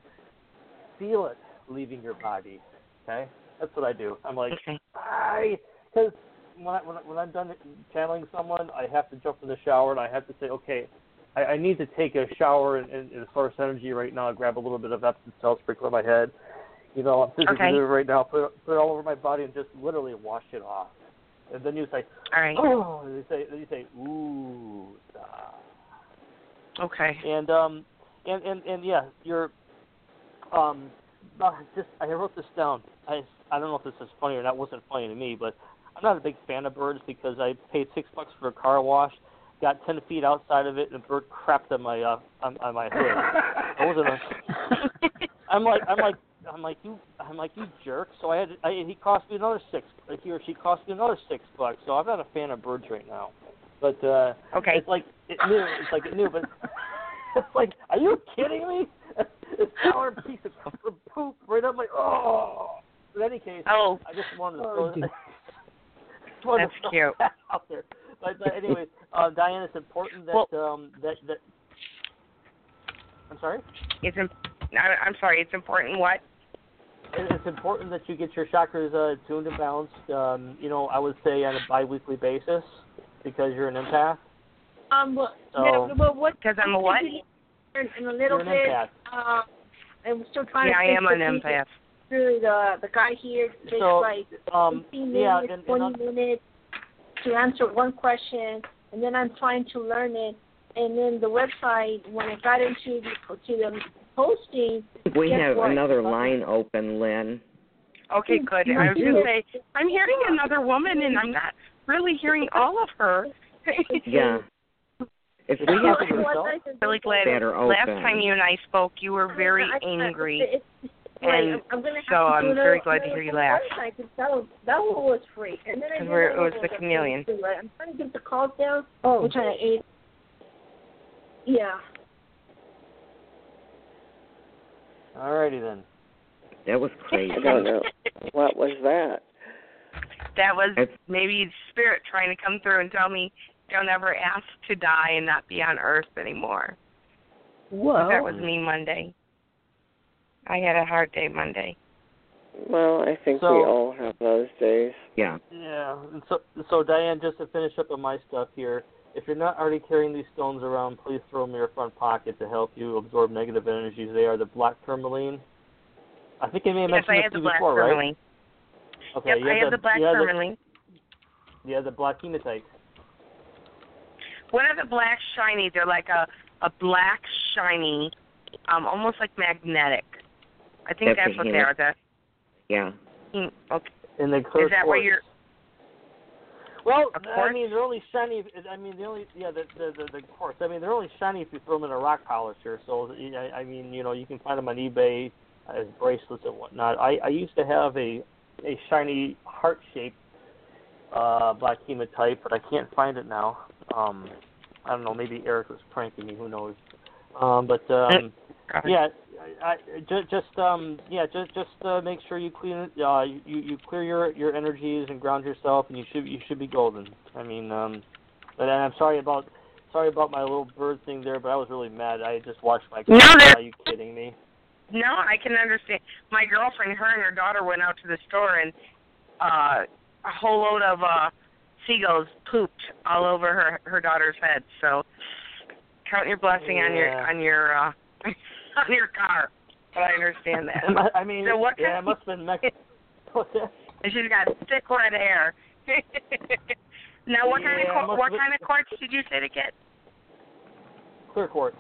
feel it leaving your body. Okay, that's what I do. I'm like, Okay. I because when I, when I, when I'm done channeling someone, I have to jump in the shower and I have to say, okay, I, I need to take a shower in, in, in source energy right now. Grab a little bit of Epsom salt, sprinkle on my head. You know, I'm physically Okay. doing it right now. Put it, put it all over my body and just literally wash it off. And then you say, All right. oh, and you say, then you say, ooh, stop. Okay. And um, and and and yeah, you're um, uh, just I wrote this down. I I don't know if this is funny or not. It wasn't funny to me, but I'm not a big fan of birds because I paid six bucks for a car wash, got ten feet outside of it, and a bird crapped on my uh on, on my hood. I wasn't. A, I'm like I'm like. I'm like you. I'm like you jerk. So I had. To, I, he cost me another six. He or she cost me another six bucks. So I'm not a fan of birds right now. But uh, Okay. it's like it knew. It's like it knew. But it's like, are you kidding me? This sour piece of poop right up my. Oh. In any case, Oh. I just wanted to throw. wanted That's to cute. throw that out there. But, but anyways, uh, Diane, it's important that Well, um, that that. I'm sorry. It's imp- I, I'm sorry. It's important. What? It's important that you get your chakras uh, tuned and balanced. Um, you know, I would say on a biweekly basis because you're an empath. Um, well, So- yeah, well, what? Because I'm a what? In, in a little You're an bit. empath. Uh, I'm still trying Yeah, to. I think am an the empath. Through the the guy here takes So, like um, fifteen yeah, minutes, and, and twenty I'll- minutes to answer one question, and then I'm trying to learn it. And then the website, when I got into the to the posting, We guess have what? another line open, Lynn. Okay, good. I was going to say, I'm hearing another woman, and I'm not really hearing all of her. Yeah. If we Oh, have it was yourself? nice and Really glad. that are Last open. time you and I spoke, you were very I- I- angry. it's- and Right, I'm gonna have so to I'm do very another- glad to hear you laugh. website, 'cause That was, that one was free. And then I Because did we're- another it was one the that chameleon. free, right? I'm trying to get the calls down, Oh. which I ate. Yeah. Alrighty then. That was crazy. I don't know. What was that? That was It's- maybe spirit trying to come through and tell me don't ever ask to die and not be on Earth anymore. Whoa. That was me Monday. I had a hard day Monday. Well, I think So- we all have those days. Yeah. Yeah. And so, so Diane, just to finish up on my stuff here, if you're not already carrying these stones around, please throw them in your front pocket to help you absorb negative energies. They are the black tourmaline. I think I may have Yes, mentioned I this had to the you black before, right? tourmaline. Okay. Yep, you I have the black you have tourmaline. The, you have the black hematite. What are the black shiny? They're like a, a black shiny, um, almost like magnetic. I think That's that's, a what they hemo- are. The, Yeah. hmm, okay. And the clear Is that what quartz. you're? Well, A I quartz? mean, they're only shiny. If, I mean, the only yeah, the the the, the quartz. I mean, they're only shiny if you throw them in a rock polisher. So I, I mean, you know, you can find them on eBay as bracelets and whatnot. I I used to have a a shiny heart shaped uh, black hematite, but I can't find it now. Um, I don't know. Maybe Eric was pranking me. Who knows? Um, but um, yeah, I, I, just, just um, yeah, just just uh, make sure you clean it. Uh, you, you clear your your energies and ground yourself, and you should you should be golden. I mean, um, but I'm sorry about sorry about my little bird thing there, but I was really mad. I just watched my. No, there- Are you kidding me? No, I can understand. My girlfriend, her and her daughter went out to the store, and uh, a whole load of uh, seagulls pooped all over her her daughter's head. So count your blessing on your Yeah. on your uh, on your car. But I understand that. I mean, So what yeah, kind it must have been Mex- What's that? And she's got thick red hair. Now, what kind Yeah, of qu- must what be- kind of quartz did you say to get? Clear quartz.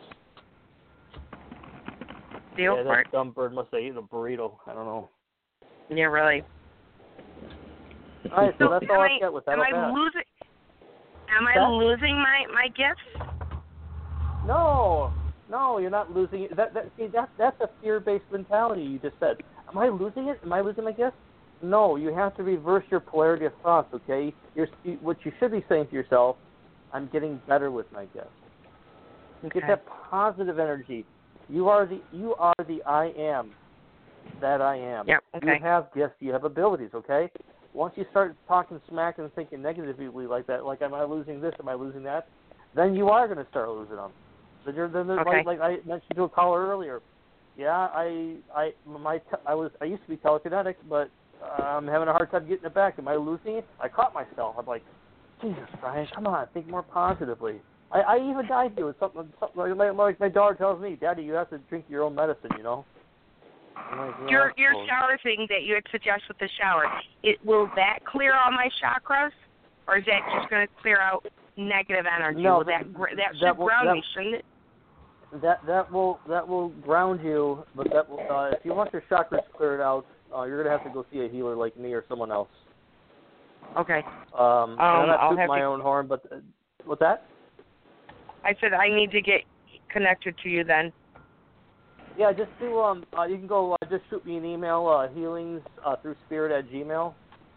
Steel yeah, quartz? that dumb bird must have eaten a burrito. I don't know. Yeah, really. All right, so So that's am all I, I've got with that. am I that. losing? Am I That? losing my my gifts? No, no, you're not losing it. That, that, see, that, that's a fear-based mentality you just said. Am I losing it? Am I losing my gift? No, you have to reverse your polarity of thoughts, okay? You're, you, what you should be saying to yourself, I'm getting better with my gift. Okay. Get that positive energy. You are the you are the I am that I am. Yep, okay. You have gifts, you have abilities, okay? Once you start talking smack and thinking negatively like that, like, am I losing this, am I losing that, then you are going to start losing them. Then you're, then Okay. like, like I mentioned to a caller earlier, yeah, I I my te- I was I used to be telekinetic, but uh, I'm having a hard time getting it back. Am I losing it? I caught myself. I'm like, Jesus, Brian, come on, think more positively. I, I even died to it. Something, something like, my, like my daughter tells me, Daddy, you have to drink your own medicine, you know. I'm like, yeah, Your I your suppose. shower thing that you had suggested with the shower, it will that clear all my chakras, or is that just going to clear out negative energy? No, will that that- gr- that that should will- ground that- me, shouldn't it? That that will that will ground you, but that will, uh, if you want your chakras cleared out, uh, you're gonna have to go see a healer like me or someone else. Okay. Um, and I'm not I'll tooting have my to- own horn, but uh, what's that? I said I need to get connected to you then. Yeah, just do um, uh, you can go uh, just shoot me an email, uh, healings uh, through spirit at Gmail,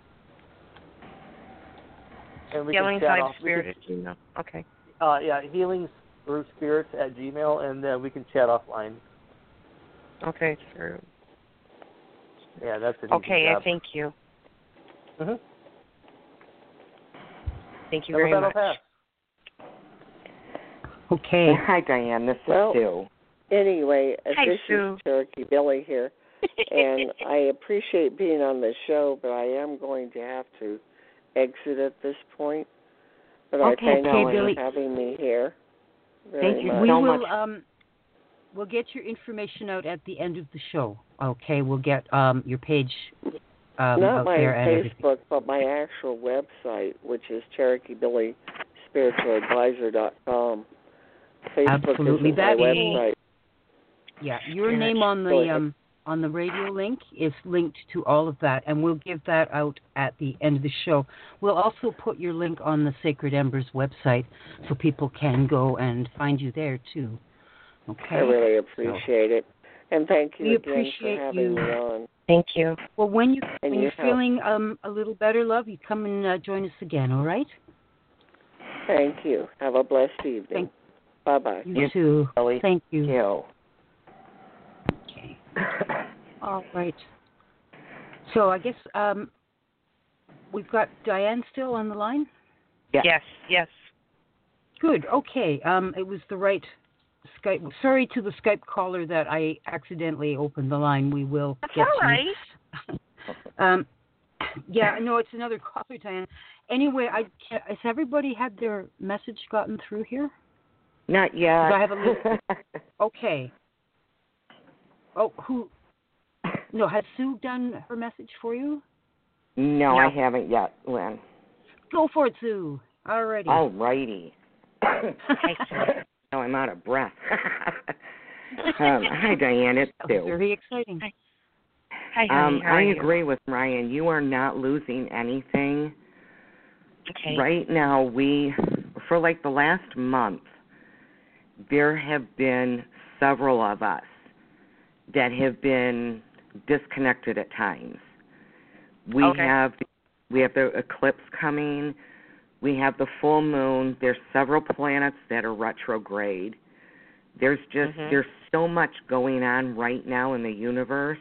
and we Healing can chat type off. we spirit can- at Gmail. Okay. Uh, yeah, healings through spirits at Gmail, and then we can chat offline. Okay, true. Yeah, that's an easy Okay, job. I thank you. Mhm. Thank you very much. Okay. Hi, Diane. This is well, Sue. Anyway, Hi, this Sue. is Cherokee Billy here, and I appreciate being on the show, but I am going to have to exit at this point. But Okay, I thank okay, you Billy. for having me here. Very Thank you much. We so will much. um we'll get your information out at the end of the show. Okay, we'll get um your page um Not out my there and everything. Facebook, but my actual website, which is Cherokee Billy Spiritual Advisor dot com. Facebook Absolutely. isn't my That- website. Yeah, your Yes. name on Go the ahead. um on the radio link is linked to all of that, and we'll give that out at the end of the show. We'll also put your link on the Sacred Embers website so people can go and find you there too. Okay. I really appreciate it. And thank you We again appreciate for having you. me on. Thank you. Well, when you And when your you're help. feeling um a little better, love, you come and uh, join us again. All right. Thank you. Have a blessed evening. Thank Bye-bye. you You too. Billy. Thank you. You. Okay. All right. So I guess um we've got Diane still on the line. Yeah. Yes, yes. Good. Okay. Um, it was the right Skype. Sorry to the Skype caller that I accidentally opened the line. We will That's get all you. right. Um, yeah. No, it's another caller, Diane. Anyway, I ca- has everybody had their message gotten through here? Not yet. 'Cause I have a list. Okay. Oh, who? No, has Sue done her message for you? no, No. I haven't yet, Lynn. Go for it, Sue. Alrighty. All righty. Hi, Sue. Oh, I'm out of breath. um, hi, Diane. It's That was Sue. very exciting. Hi. Hi, honey. Um, How I are you? agree with Ryan. You are not losing anything. Okay. Right now, we, for like the last month, there have been several of us that have been disconnected at times. We Okay. have we have the eclipse coming. We have the full moon. There's several planets that are retrograde. There's just Mhm. there's so much going on right now in the universe.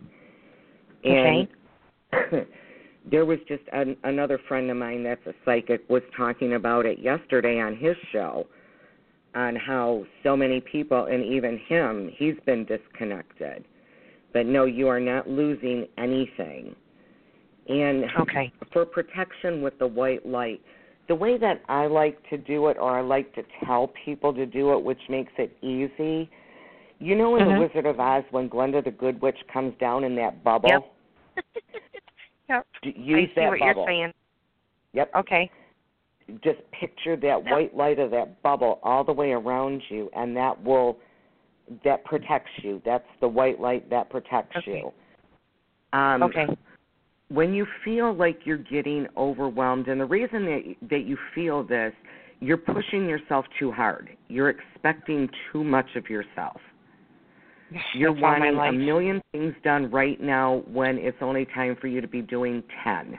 Okay. And there was just an, another friend of mine that's a psychic was talking about it yesterday on his show, on how so many people, and even him, he's been disconnected. But no, you are not losing anything. And Okay. for protection with the white light, the way that I like to do it, or I like to tell people to do it, which makes it easy, you know in Mhm. The Wizard of Oz when Glenda the Good Witch comes down in that bubble? Yep. Yep. D- Use I see that what bubble. you're saying. Yep. Okay. Just picture that Yep. white light of that bubble all the way around you, and that will that protects you. That's the white light that protects Okay. you. Um, Okay. When you feel like you're getting overwhelmed, and the reason that that you feel this, you're pushing yourself too hard. You're expecting too much of yourself. You're That's all my wanting a life. million things done right now when it's only time for you to be doing ten.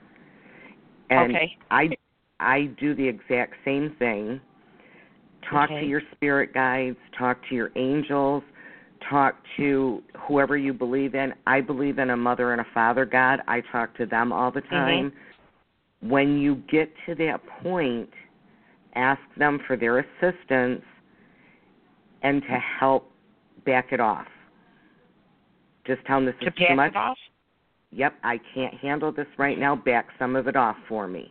And Okay. I, I do the exact same thing. Talk Okay. to your spirit guides, talk to your angels, talk to whoever you believe in. I believe in a mother and a father God. I talk to them all the time. Mm-hmm. When you get to that point, ask them for their assistance and to help back it off. Just tell them this To is pass too much. it off? Yep, I can't handle this right now. Back some of it off for me.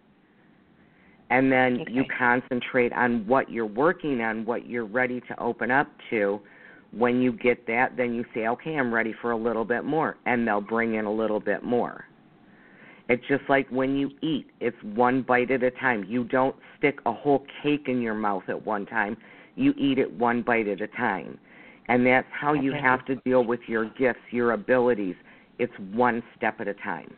And then Okay. you concentrate on what you're working on, what you're ready to open up to. When you get that, then you say, okay, I'm ready for a little bit more, and they'll bring in a little bit more. It's just like when you eat. It's one bite at a time. You don't stick a whole cake in your mouth at one time. You eat it one bite at a time. And that's how you Okay. have to deal with your gifts, your abilities. It's one step at a time.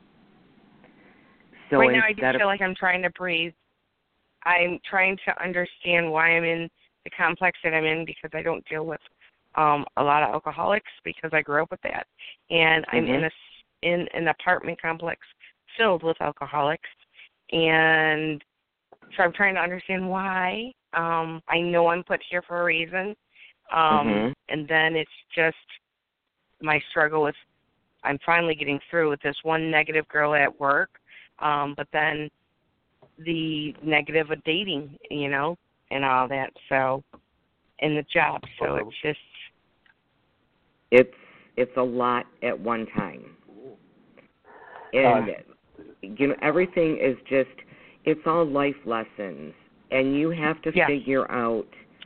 So right now, I instead just of feel like I'm trying to breathe. I'm trying to understand why I'm in the complex that I'm in because I don't deal with um, a lot of alcoholics because I grew up with that, and I'm Mhm. in a s- in an apartment complex filled with alcoholics, and so I'm trying to understand why. Um, I know I'm put here for a reason, um, Mhm. and then it's just my struggle with. I'm finally getting through with this one negative girl at work, um, but then the negative of dating, you know, and all that. So, and the job. So it's just it's it's a lot at one time, and uh, you know everything is just it's all life lessons, and you have to yeah. figure out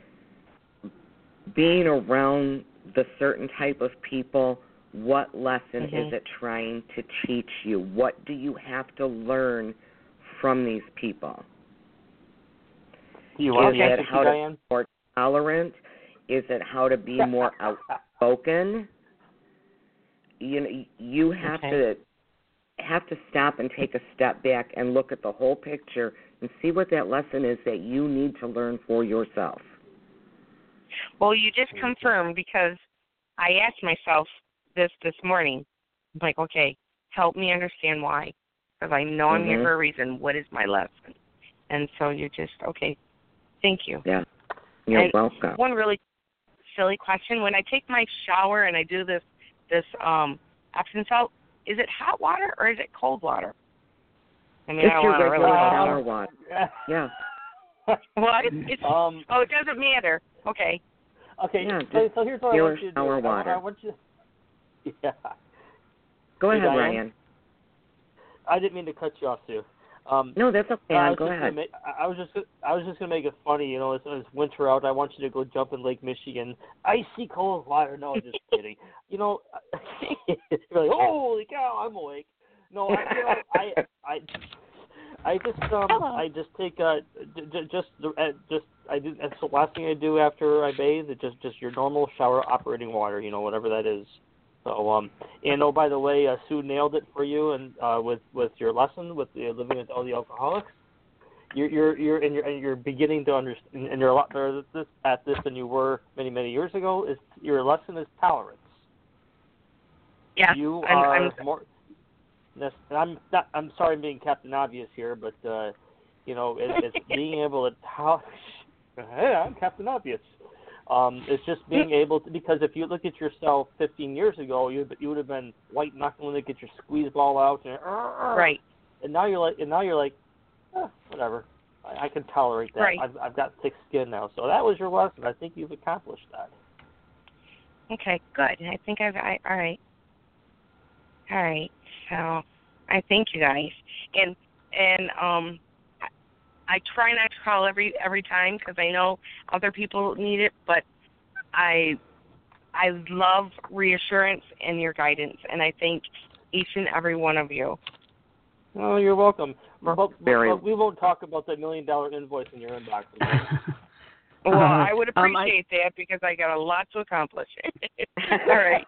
being around the certain type of people. What lesson mm-hmm. is it trying to teach you? What do you have to learn from these people? Do you want is to it answer, how to Diane? be more tolerant? Is it how to be more outspoken? You know, you have okay. to have to stop and take a step back and look at the whole picture and see what that lesson is that you need to learn for yourself. Well, you just confirmed, because I asked myself this this morning. I'm like, okay, help me understand why, because I know I'm mm-hmm. here for a reason. What is my lesson? And so you just, okay, thank you. Yeah, you're and welcome. One really silly question. When I take my shower and I do this, this um, Epsom salt, is it hot water or is it cold water? I mean, it's I don't your want to regular really shower water. Yeah. What? It's, um, oh, it doesn't matter. Okay. Okay, yeah, so, so here's what I want you to do. Shower I, water. I want you. Yeah. Go hey, ahead, Diane. Ryan. I didn't mean to cut you off, Sue. Um, no, that's okay. I was Go just ahead. Gonna make, I was just I was just gonna make it funny. You know, it's, it's winter out. I want you to go jump in Lake Michigan. Icy cold water. No, just kidding. You know, you're like, holy cow, I'm awake. No, I, you know, I I I just um Hello. I just take uh j- j- just uh, just I do that's the last thing I do after I bathe. It's just just your normal shower operating water. You know, whatever that is. So, um, and oh, by the way, uh, Sue nailed it for you, and uh, with with your lesson with uh, living with all the alcoholics, you're you're you're and you're, and you're beginning to understand, and you're a lot better at this at this than you were many many years ago. Is your lesson is tolerance. Yeah, you I'm, are I'm, more. And I'm not. I'm sorry, I'm being Captain Obvious here, but uh, you know, it, it's being able to. How, hey, I'm Captain Obvious. Um, it's just being able to, because if you look at yourself fifteen years ago, you you would have been white knuckling to get your squeeze ball out, and right. And now you're like, and now you're like, eh, whatever. I, I can tolerate that. Right. I've I've got thick skin now, so that was your lesson. I think you've accomplished that. Okay, good. I think I've. I, all right. All right. So, I thank you guys, and and um. I try not to call every every time because I know other people need it, but I I love reassurance and your guidance, and I thank each and every one of you. Oh, you're welcome. But, Very. but we won't talk about that million dollar invoice in your inbox. Well, I would Um, I- appreciate that because I got a lot to accomplish. All right.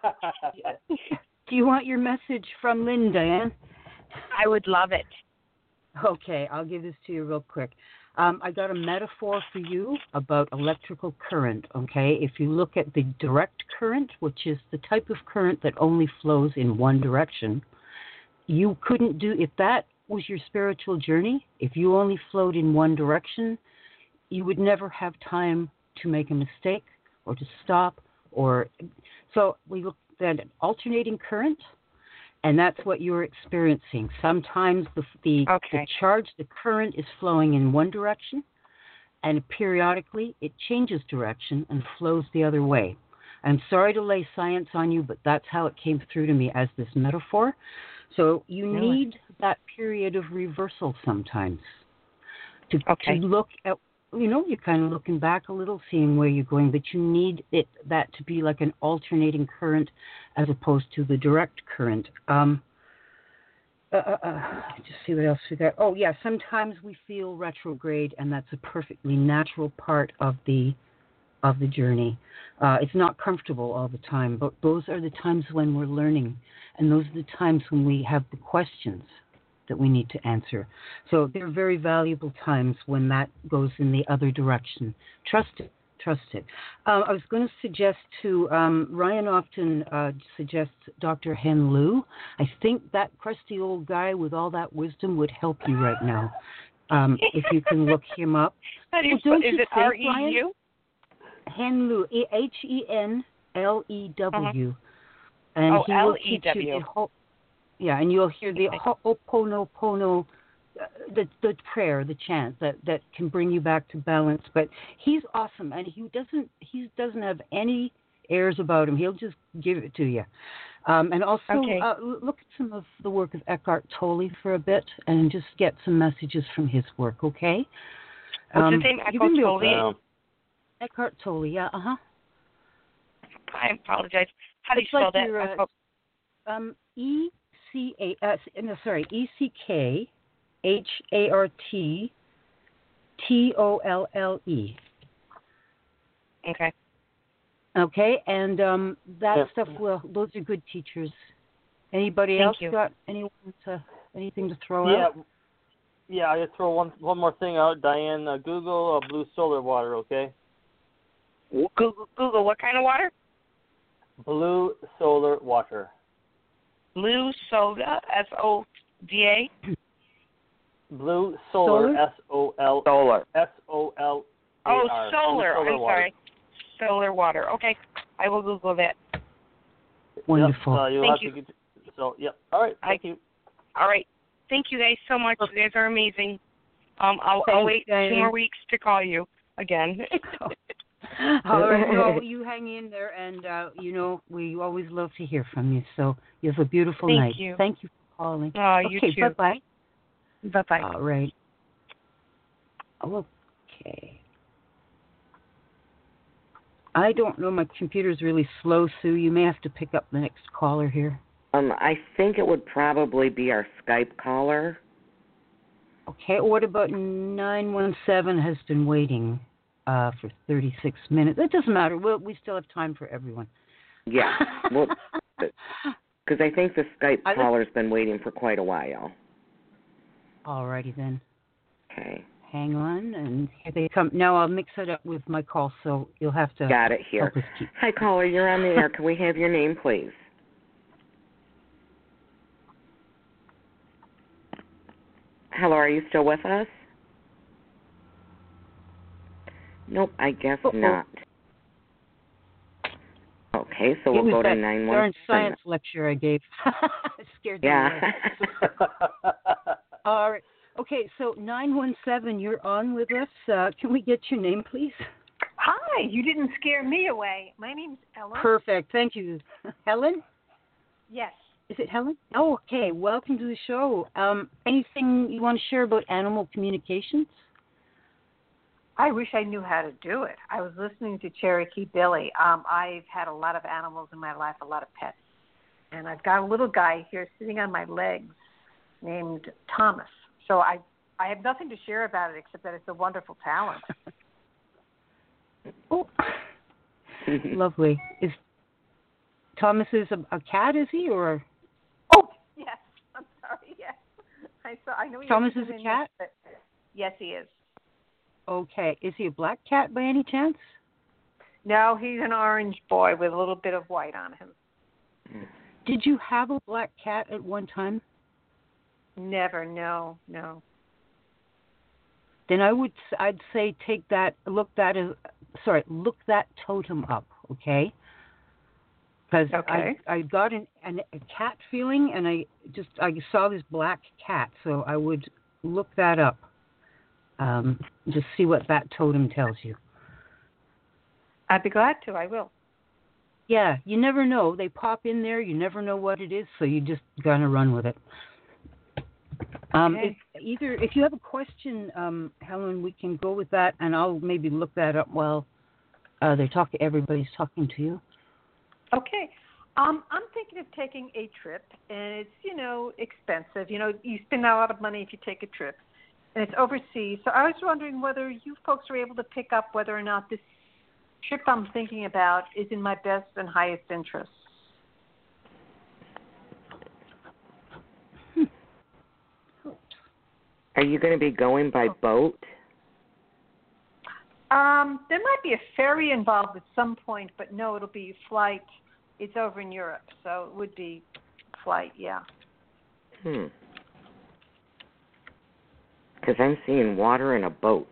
Do you want your message from Lynn, Diane? I would love it. Okay, I'll give this to you real quick. Um, I got a metaphor for you about electrical current, okay? If you look at the direct current, which is the type of current that only flows in one direction, you couldn't do, if that was your spiritual journey, if you only flowed in one direction, you would never have time to make a mistake or to stop. Or so we look at an alternating current. And that's what you're experiencing. Sometimes the, the, okay. the charge, the current is flowing in one direction, and periodically it changes direction and flows the other way. I'm sorry to lay science on you, but that's how it came through to me as this metaphor. So you really? need that period of reversal sometimes to, okay. to look at, you know, you're kind of looking back a little, seeing where you're going, but you need it that to be like an alternating current as opposed to the direct current. Um, uh, uh, uh, just see what else we got. Oh, yeah, sometimes we feel retrograde, and that's a perfectly natural part of the of the journey. Uh, it's not comfortable all the time, but those are the times when we're learning, and those are the times when we have the questions that we need to answer. So they're very valuable times when that goes in the other direction. Trust it. Trust it. Uh, I was going to suggest to, um, Ryan often uh, suggests Doctor Hen Lu. I think that crusty old guy with all that wisdom would help you right now. Um, if you can look him up. How do you, well, don't is you it think, R E U? Hen Lu, H E N L E W. Uh-huh. And oh, he will L E W. teach you the whole, yeah, and you'll hear the okay. Ho'oponopono the the prayer, the chant that that can bring you back to balance. But he's awesome, and he doesn't he doesn't have any airs about him. He'll just give it to you. Um, and also Okay. uh, look at some of the work of Eckhart Tolle for a bit, and just get some messages from his work. Okay. What's um, his name? you Eckhart can be Tolle? okay. Um, Eckhart Tolle. Yeah. Uh huh. I apologize. How do you It's spell like that? your, uh, Eckhart- Um, E C A. Uh, no, sorry. E C K H A R T T O L L E. Okay. Okay, and um, that Yeah. stuff. Well, those are good teachers. Anybody Thank else you. got anyone to anything to throw yeah, out? yeah. I just throw one one more thing out, Diane. Uh, Google uh, blue solar water, okay? Google, Google, what kind of water? Blue solar water. Blue soda, S O D A. Blue solar, Solar? S O L Solar. S O L A Oh, R. solar. Blue solar I'm water. sorry. Solar water. Okay. I will Google that. Wonderful. Yep, uh, you'll Thank have you. To get, so, yep. All right. Thank you. All right. Thank you guys so much. You guys are amazing. Um, I'll, I'll Thanks, wait Diane. two more weeks to call you again. All right, no, you hang in there, and uh, you know we always love to hear from you. So you have a beautiful Thank night. you. Thank you for calling. Oh, you okay, too. bye bye. Bye bye. All right. Okay. I don't know. My computer's really slow, Sue. You may have to pick up the next caller here. Um, I think it would probably be our Skype caller. Okay. What about nine one seven has been waiting uh, for thirty-six minutes? It doesn't matter. We'll, we still have time for everyone. Yeah, well, because I think the Skype I caller's been waiting for quite a while. All righty then. Okay, Hang on, and here they come. Now I'll mix it up with my call, so you'll have to got it here. help us keep. Hi, caller, you're on the air. Can we have your name, please? Hello, are you still with us? Nope, I guess Uh-oh. not. Okay, so It we'll was go to that nine darn one seven. science lecture I gave. It scared me Yeah. away. All right. Okay, so nine one seven, you're on with us. Uh, can we get your name, please? Hi, you didn't scare me away. My name's Ellen. Perfect. Thank you. Helen? Yes. Is it Helen? Oh, okay. Welcome to the show. Um, anything you want to share about animal communications? I wish I knew how to do it. I was listening to Cherokee Billy. Um, I've had a lot of animals in my life, a lot of pets. And I've got a little guy here sitting on my legs named Thomas. So I I have nothing to share about it except that it's a wonderful talent. Oh, lovely. Is Thomas is a, a cat? Is he or? Oh, yes. I'm sorry. Yes. I saw. I know he Thomas has is a in cat? this, but yes, he is. Okay. Is he a black cat by any chance? No, he's an orange boy with a little bit of white on him. Did you have a black cat at one time? Never. No. No. Then I would I'd say take that look that as sorry look that totem up, okay? Because Okay. I I got an, an a cat feeling and I just I saw this black cat, so I would look that up. Um, just see what that totem tells you. I'd be glad to. I will. Yeah, you never know. They pop in there. You never know what it is, so you just gotta run with it. Um, Okay. if either if you have a question, um, Helen, we can go with that, and I'll maybe look that up while uh, they talk. Everybody's talking to you. Okay. Um, I'm thinking of taking a trip, and it's, you know, expensive. You know, you spend a lot of money if you take a trip, and it's overseas. So I was wondering whether you folks are able to pick up whether or not this trip I'm thinking about is in my best and highest interest. Are you going to be going by boat? Um, there might be a ferry involved at some point, but no, it'll be flight. It's over in Europe, so it would be flight, yeah. Hmm. Because I'm seeing water in a boat.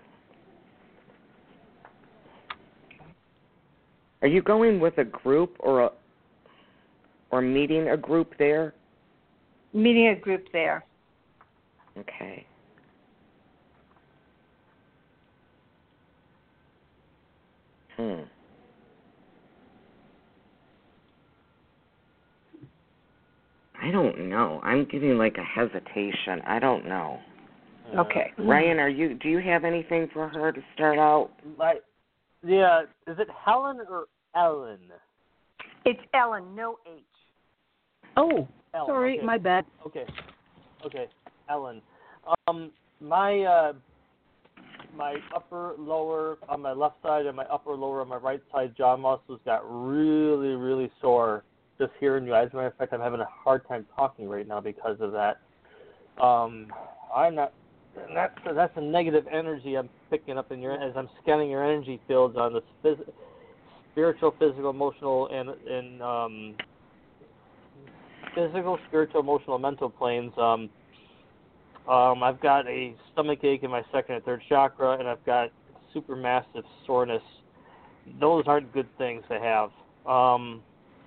Are you going with a group or a or meeting a group there? Meeting a group there. Okay. Hmm. I don't know. I'm getting like a hesitation. I don't know. Okay. Ryan, are you? Do you have anything for her to start out? Like, yeah, is it Helen or Ellen? It's Ellen, no H. Oh, Ellen, sorry, okay. my bad. Okay, okay, Ellen. Um, my uh, my upper lower on my left side and my upper lower on my right side jaw muscles got really, really sore just hearing you. As a matter of fact, I'm having a hard time talking right now because of that. Um, I'm not. That's that's a negative energy I'm picking up in your as I'm scanning your energy fields on this phys- spiritual, physical, emotional, and and um, physical, spiritual, emotional, mental planes. Um, um, I've got a stomach ache in my second and third chakra, and I've got super massive soreness. Those aren't good things to have. Um,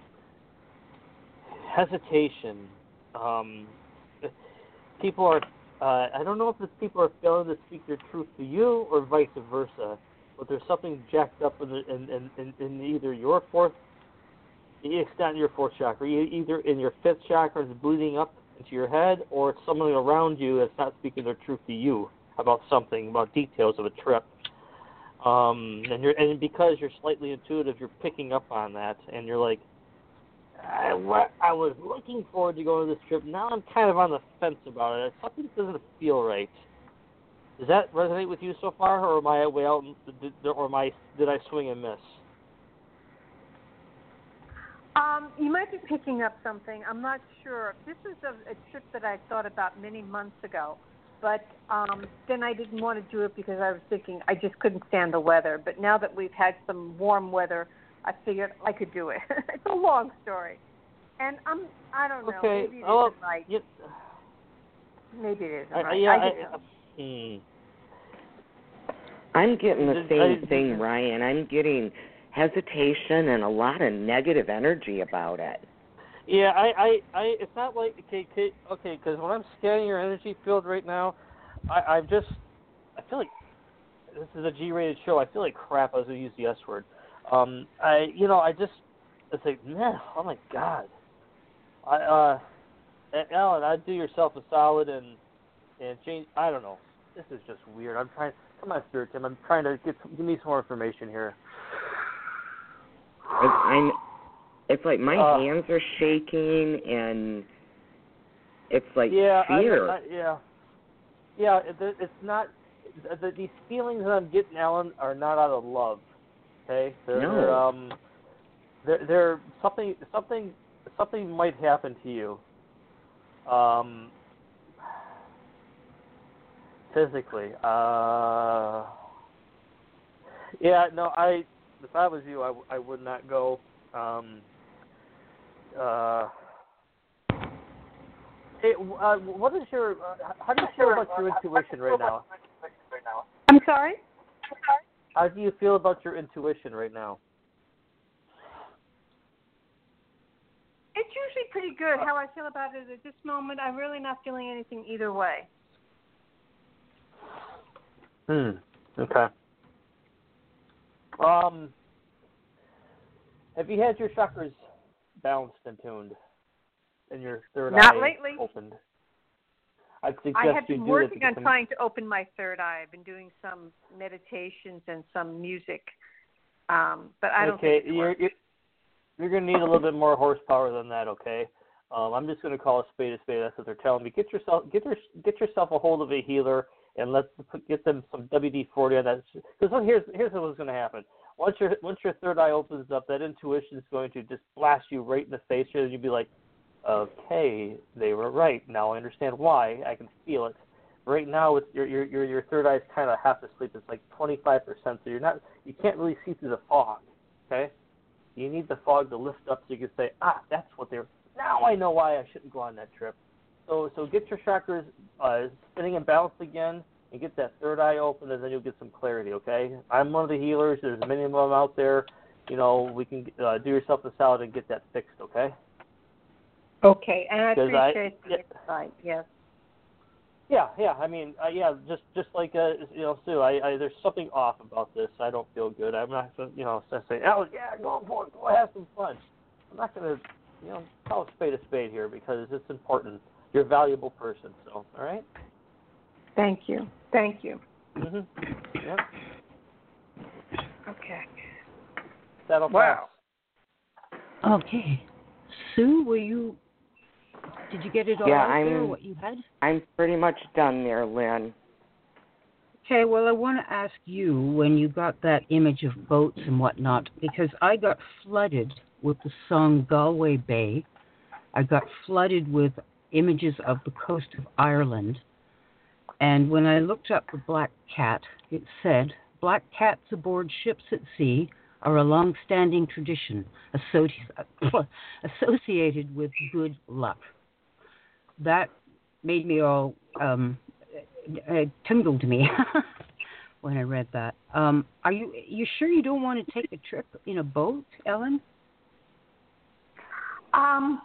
hesitation. Um, people are. Uh, I don't know if it's people are failing to speak their truth to you or vice versa, but there's something jacked up in, the, in, in, in either your fourth, it's not in your fourth chakra, either in your fifth chakra is bleeding up into your head, or it's someone around you that's not speaking their truth to you about something, about details of a trip. Um, and you're and because you're slightly intuitive, you're picking up on that, and you're like, I, I was looking forward to going to this trip. Now I'm kind of on the fence about it. Something doesn't feel right. Does that resonate with you so far, or am I way out? Or am I, did I swing and miss? Um, you might be picking up something. I'm not sure. This is a, a trip that I thought about many months ago, but um, then I didn't want to do it because I was thinking I just couldn't stand the weather. But now that we've had some warm weather, I figured I could do it. It's a long story, and I'm I don't know. Okay. Maybe it oh, isn't right. Yeah. Maybe it isn't I, right. yeah, I I, just I, hmm. I'm getting the same I, thing, Ryan. I'm getting hesitation and a lot of negative energy about it. Yeah, I, I, I it's not like okay, okay, because when I'm scanning your energy field right now, I, I'm just, I feel like this is a G-rated show. I feel like crap. I was gonna use the S word. Um, I, you know, I just, it's like, man, oh my God. I, uh, Alan, I'd do yourself a solid and and change. I don't know. This is just weird. I'm trying. Come on, Spirit Tim. I'm trying to get give me some more information here. It's, I'm, it's like my uh, hands are shaking and it's like yeah, fear. I, I, yeah, yeah. It, it's not. The, these feelings that I'm getting, Alan, are not out of love. Okay, they're, no. they're um, they're, they're something. Something. Something might happen to you. Um. Physically, uh, yeah, no, I, if I was you, I, I would not go, um, uh, hey, uh, what is your, uh, how do you feel about your intuition right now? I'm sorry? How do you feel about your intuition right now? It's usually pretty good. How I feel about it at this moment, I'm really not feeling anything either way. Hmm. Okay. Um, have you had your chakras balanced and tuned, and your third Not eye lately. opened? I'd suggest I have you been do working that on because trying to open my third eye. I've been doing some meditations and some music, um, but I don't okay, think it's you're, working. you're you're going to need a little bit more horsepower than that. Okay. Um, I'm just going to call a spade a spade. That's what they're telling me. Get yourself get your get yourself a hold of a healer. And let's get them some W D forty on that. Because here's here's what's going to happen. Once your once your third eye opens up, that intuition is going to just blast you right in the face, and you'll be like, okay, they were right. Now I understand why. I can feel it. Right now, it's, your your your your third eye is kind of half asleep. It's like twenty-five percent. So you're not you can't really see through the fog. Okay, you need the fog to lift up so you can say, ah, that's what they're. Now I know why I shouldn't go on that trip. So so get your chakras uh, spinning and balanced again, and get that third eye open, and then you'll get some clarity, okay? I'm one of the healers. There's many of them out there. You know, we can uh, do yourself a solid and get that fixed, okay? Okay, and I appreciate I, the insight, yes. Yeah, yeah. I mean, uh, yeah. Just, just like uh, you know, Sue. I, I, there's something off about this. I don't feel good. I'm not, gonna, you know, saying, "Oh, yeah, go for it. Go have some fun." I'm not gonna, you know, call a spade a spade here because it's important. You're a valuable person. So, all right. Thank you. Thank you. Mhm. Yep. Okay. That'll Wow. pass. Okay. Sue, were you, did you get it all Yeah, out I'm, there, what you had? I'm pretty much done there, Lynn. Okay, well, I want to ask you when you got that image of boats and whatnot, because I got flooded with the song Galway Bay. I got flooded with images of the coast of Ireland. And when I looked up the black cat, it said, black cats aboard ships at sea are a long-standing tradition associ- associated with good luck. That made me all, um, it tingled me when I read that. Um, are you you sure you don't want to take a trip in a boat, Ellen? Um,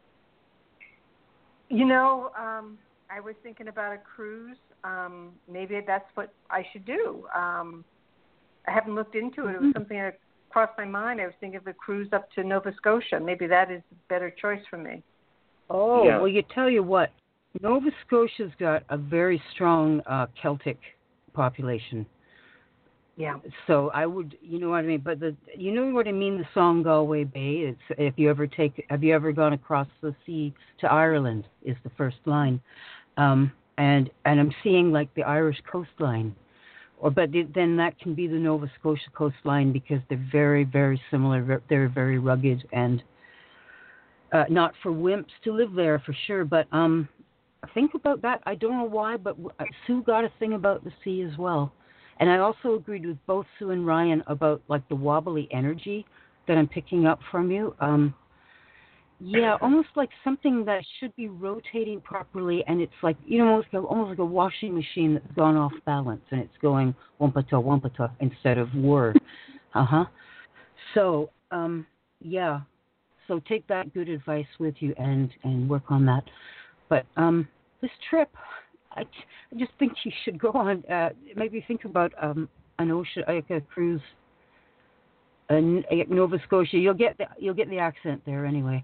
you know, um, I was thinking about a cruise. Um, maybe that's what I should do. Um, I haven't looked into it. It was something that crossed my mind. I was thinking of a cruise up to Nova Scotia. Maybe that is a better choice for me. Oh, Yeah. well, you tell you what, Nova Scotia's got a very strong uh, Celtic population. Yeah. So I would, you know what I mean. But the, you know what I mean. The song Galway Bay. It's if you ever take, have you ever gone across the sea to Ireland? Is the first line, um, and and I'm seeing like the Irish coastline, or but then that can be the Nova Scotia coastline because they're very very similar. They're very rugged and uh, not for wimps to live there for sure. But um, think about that. I don't know why, but Sue got a thing about the sea as well. And I also agreed with both Sue and Ryan about like the wobbly energy that I'm picking up from you. Um, yeah, almost like something that should be rotating properly, and it's like you know, almost like a, almost like a washing machine that's gone off balance, and it's going wumpata wumpata instead of whir. Uh huh. So um, yeah, so take that good advice with you and and work on that. But um, this trip. I, I just think you should go on. Uh, maybe think about um, an ocean, like a cruise, in Nova Scotia. You'll get the you'll get the accent there anyway.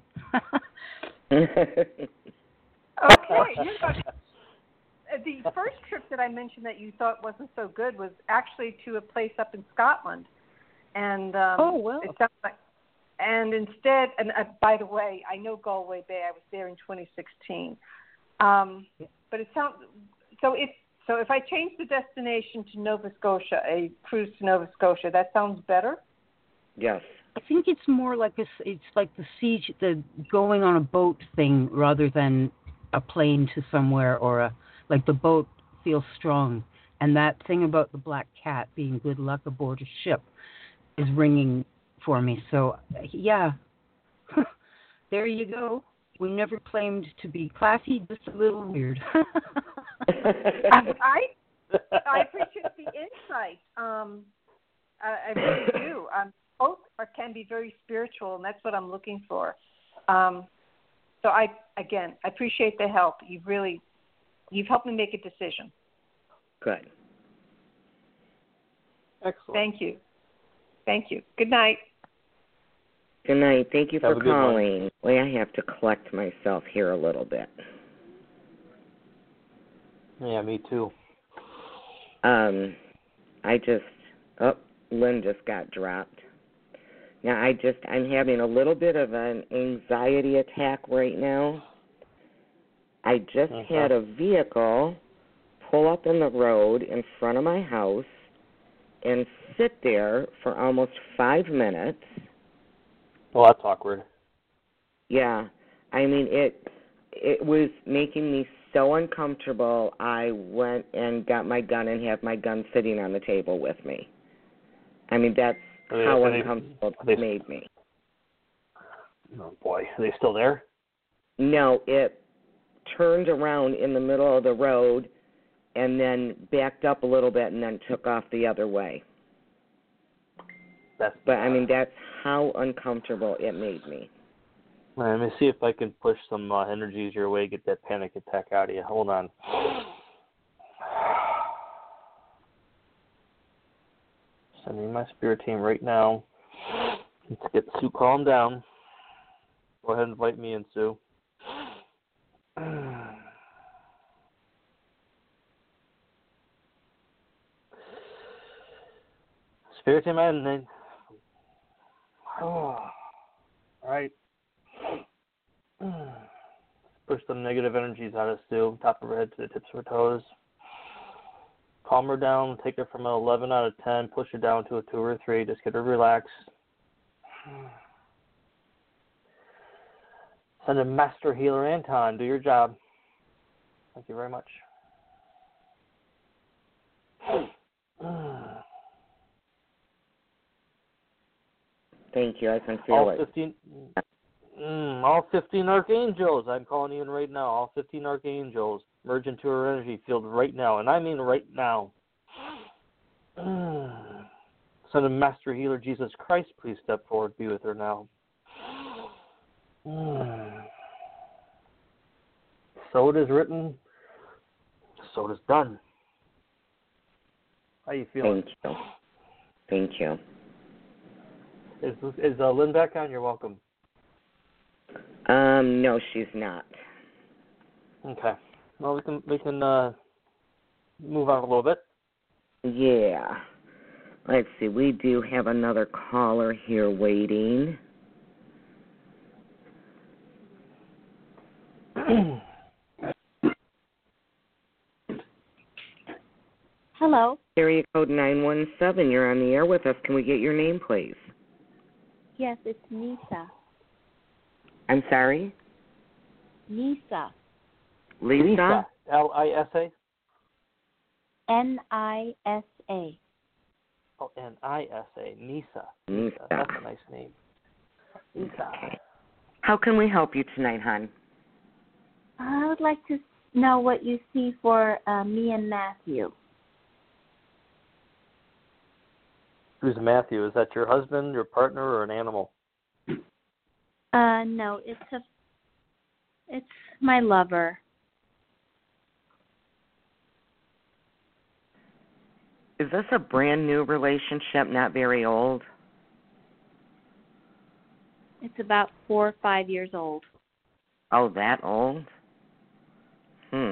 Okay. You know, the first trip that I mentioned that you thought wasn't so good was actually to a place up in Scotland, and um, oh well. It sounds like. And instead, and uh, by the way, I know Galway Bay. I was there in twenty sixteen. Um, yeah. But it sounds so. If so, if I change the destination to Nova Scotia, a cruise to Nova Scotia, that sounds better. Yes. I think it's more like a, it's like the siege, the going on a boat thing rather than a plane to somewhere or a like the boat feels strong. And that thing about the black cat being good luck aboard a ship is ringing for me. So yeah, there you go. We never claimed to be classy, just a little weird. I I appreciate the insight. Um, I, I really do. Um, both are, can be very spiritual, and that's what I'm looking for. Um, so I again, I appreciate the help. You've really you've helped me make a decision. Good. Excellent. Thank you. Thank you. Good night. Good night. Thank you Have for a good one. calling. Well, I have to collect myself here a little bit. Yeah, me too. Um, I just, oh, Lynn just got dropped. Now, I just, I'm having a little bit of an anxiety attack right now. I just Uh-huh. had a vehicle pull up in the road in front of my house and sit there for almost five minutes. Well, that's awkward. Yeah, I mean, it it was making me so uncomfortable. I went and got my gun and have my gun sitting on the table with me. I mean, that's Are they, how are they, uncomfortable are they, it made me. Oh, boy. Are they still there? No, it turned around in the middle of the road and then backed up a little bit and then took off the other way. That's But, I mean, that's how uncomfortable it made me. Let me see if I can push some uh, energies your way, get that panic attack out of you. Hold on. Sending my spirit team right now. Let's get Sue calmed down. Go ahead and invite me in, Sue. Spirit team, and oh, all right. Push some negative energies out of Sue, top of her head to the tips of her toes. Calm her down, take her from an eleven out of ten, push her down to a two or a three, just get her relaxed. Send a Master Healer Anton, do your job. Thank you very much. Thank you, I can feel all it. fifteen, mm, all fifteen archangels, I'm calling you in right now. All fifteen archangels merge into her energy field right now, and I mean right now. Son of Master Healer Jesus Christ, please step forward, be with her now. So it is written, so it is done. How you feeling? Thank you. Thank you. Is is uh, Lynn back on? You're welcome. Um, no, she's not. Okay. Well, we can we can uh, move on a little bit. Yeah. Let's see. We do have another caller here waiting. Hello. Area code nine one seven. You're on the air with us. Can we get your name, please? Yes, it's Nisa. I'm sorry? Nisa. Lisa? Lisa. L I S A? N I S A. Oh, N I S A. Nisa. Nisa. That's a nice name. Nisa. Okay. How can we help you tonight, hon? I would like to know what you see for uh, me and Matthew. Who's Matthew? Is that your husband, your partner, or an animal? Uh, no, it's a, it's my lover. Is this a brand new relationship, not very old? It's about four or five years old. Oh, that old? Hmm.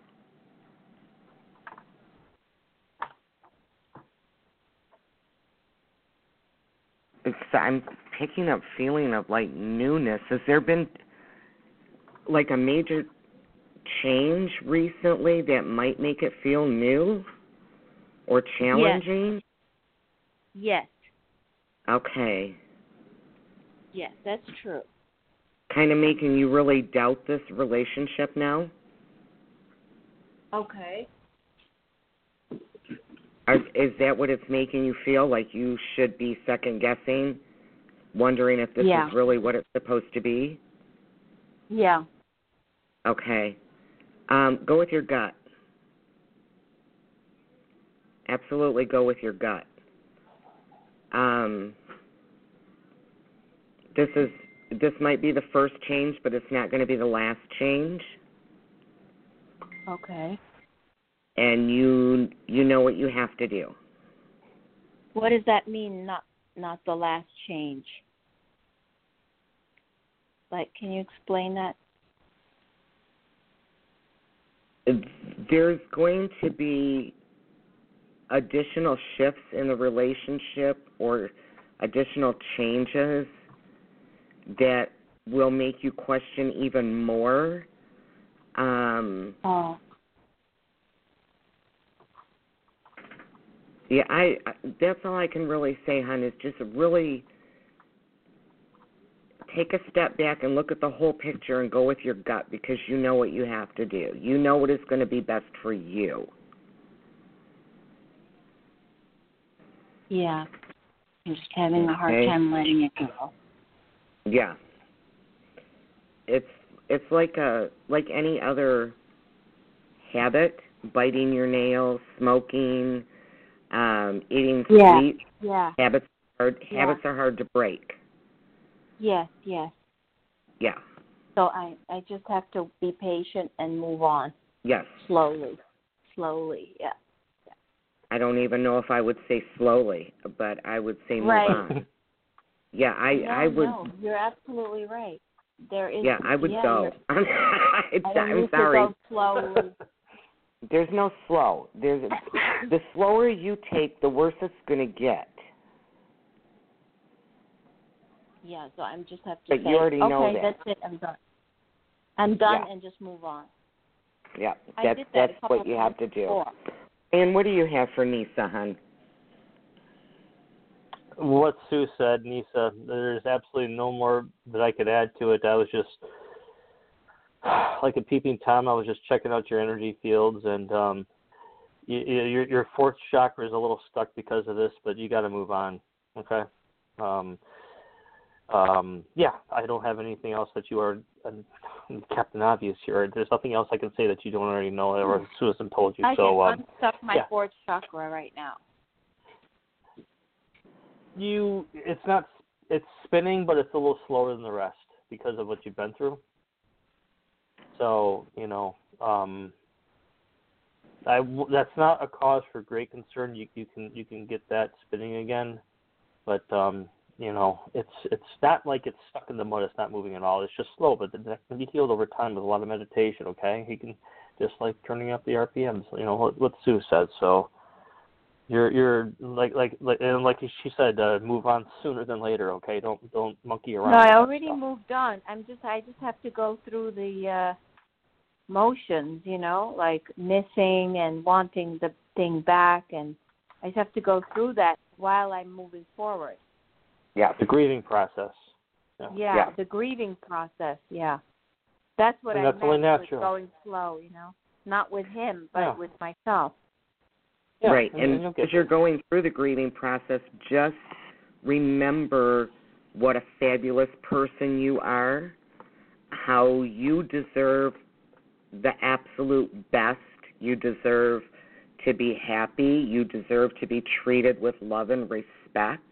It's, I'm picking up feeling of, like, newness. Has there been, like, a major change recently that might make it feel new or challenging? Yes. Okay. Yes, that's true. Kind of making you really doubt this relationship now? Okay. Are, is that what it's making you feel, like you should be second-guessing, wondering if this Yeah. is really what it's supposed to be? Yeah. Okay. Um, go with your gut. Absolutely go with your gut. Um, this is this might be the first change, but it's not going to be the last change. Okay. And you you know what you have to do. What does that mean, not not the last change? Like, can you explain that? There's going to be additional shifts in the relationship or additional changes that will make you question even more. Um, oh. Yeah, I, I. That's all I can really say, hon, is just really take a step back and look at the whole picture and go with your gut, because you know what you have to do. You know what is going to be best for you. Yeah. I'm just having a hard Okay. time letting it go. Yeah. It's it's like a like any other habit, biting your nails, smoking, um, eating Yeah. sweets. Yeah. Habits are Yeah. habits are hard to break. Yes, yes. Yeah. So I, I just have to be patient and move on. Yes. Slowly. Slowly, yeah. I don't even know if I would say slowly, but I would say move Right. on. Yeah, I no, I would. No, you're absolutely right. There is. Yeah, I would yeah, go. I'm, I I'm need sorry. to go slowly. There's no slow. There's the slower you take, the worse it's going to get. Yeah, so I'm just have to But say, you already okay, know that. that's it. I'm done. I'm done, Yeah. and just move on. Yeah, I that's did that that's a couple what you of have to times do. before. And what do you have for Nisa, hon? What Sue said, Nisa, there's absolutely no more that I could add to it. I was just, like a peeping Tom, I was just checking out your energy fields, and um, you, your your fourth chakra is a little stuck because of this, but you got to move on, okay? Um, um, yeah, I don't have anything else that you are, uh, Captain Obvious here. There's nothing else I can say that you don't already know, or Susan told you. I so can um, unstuck my yeah. fourth chakra right now. You, it's not, it's spinning, but it's a little slower than the rest because of what you've been through. So, you know, um, I, that's not a cause for great concern. You, you can, you can get that spinning again, but, um, you know, it's, it's not like it's stuck in the mud. It's not moving at all. It's just slow, but that can be healed over time with a lot of meditation. Okay. You can just like turning up the R P Ms, you know, what, what Sue said. So, You're you're like like like and like she said, uh, move on sooner than later. Okay, don't don't monkey around. No, I with already that stuff. moved on. I'm just I just have to go through the uh motions, you know, like missing and wanting the thing back, and I just have to go through that while I'm moving forward. Yeah, The grieving process. Yeah, Yeah, Yeah. the grieving process. Yeah, that's what And I that's only meant with natural. going slow, you know, not with him, but Yeah. with myself. Yeah, right. and, And, and you'll get as you're going through the grieving process, just remember what a fabulous person you are, how you deserve the absolute best. You deserve to be happy. You deserve to be treated with love and respect.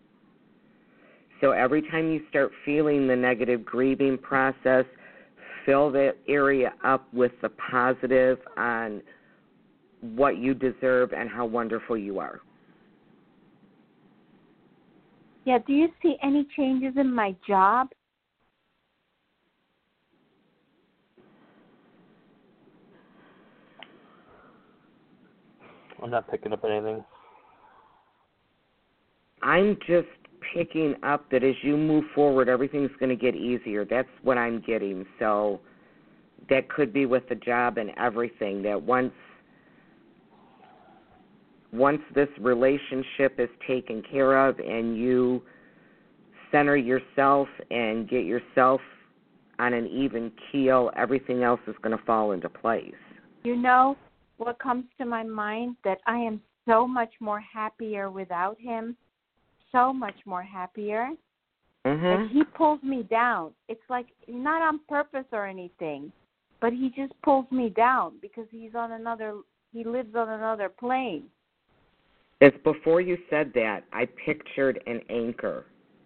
So every time you start feeling the negative grieving process, fill that area up with the positive on what you deserve and how wonderful you are. Yeah, do you see any changes in my job? I'm not picking up anything. I'm just picking up that as you move forward, everything's going to get easier. That's what I'm getting. So that could be with the job and everything, that once once this relationship is taken care of and you center yourself and get yourself on an even keel, everything else is going to fall into place. You know what comes to my mind? That I am so much more happier without him, so much more happier. Mm-hmm. Like he pulls me down. It's like not on purpose or anything, but he just pulls me down because he's on another, he lives on another plane. As before you said that, I pictured an anchor.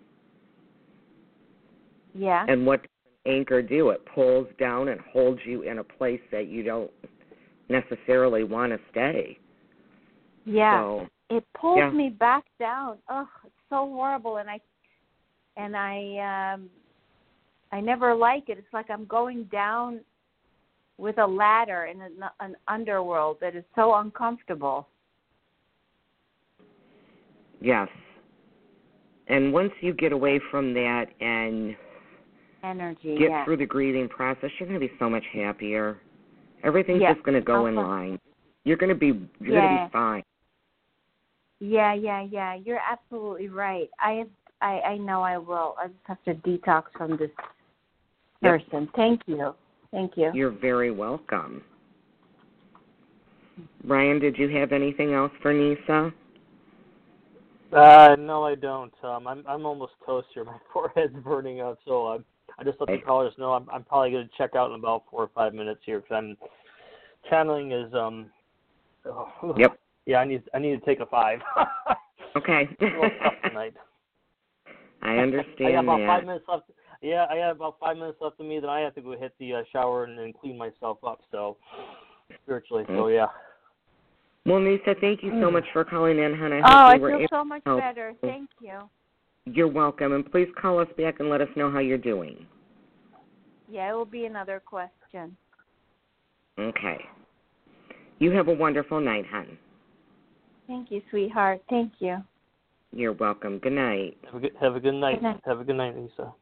Yeah. And what does an anchor do? It pulls down and holds you in a place that you don't necessarily want to stay. Yeah. So, it pulls yeah. me back down. Ugh, it's so horrible, and I and I um I never like it. It's like I'm going down with a ladder in an, an underworld that is so uncomfortable. Yes. And once you get away from that and Energy, get yeah. through the grieving process, you're going to be so much happier. Everything's Yeah. just going to go in Uh-huh. line. You're going to be you're Yeah. going to be fine. Yeah, yeah, yeah. You're absolutely right. I have, I, I know I will. I just have to detox from this Yep. person. Thank you. Thank you. You're very welcome. Ryan, did you have anything else for Nisa? Uh, no, I don't. Um, I'm I'm almost toast here. My forehead's burning out, so uh, I just let the callers know I'm I'm probably going to check out in about four or five minutes here because I'm channeling is um. Oh, Yep. Yeah, I need I need to take a five. Okay. It's a little tough tonight. I understand I have about that. five minutes left. Yeah, I have about five minutes left of me. Then I have to go hit the uh, shower and, and clean myself up. So spiritually, so yeah. Well, Nisa, thank you so much for calling in, hon. I hope Oh, we I were feel able so much to help. better. Thank you. You're welcome, and please call us back and let us know how you're doing. Yeah, it will be another question. Okay. You have a wonderful night, hon. Thank you, sweetheart. Thank you. You're welcome. Good night. Have a good, have a good night. Good night. Have a good night, Lisa.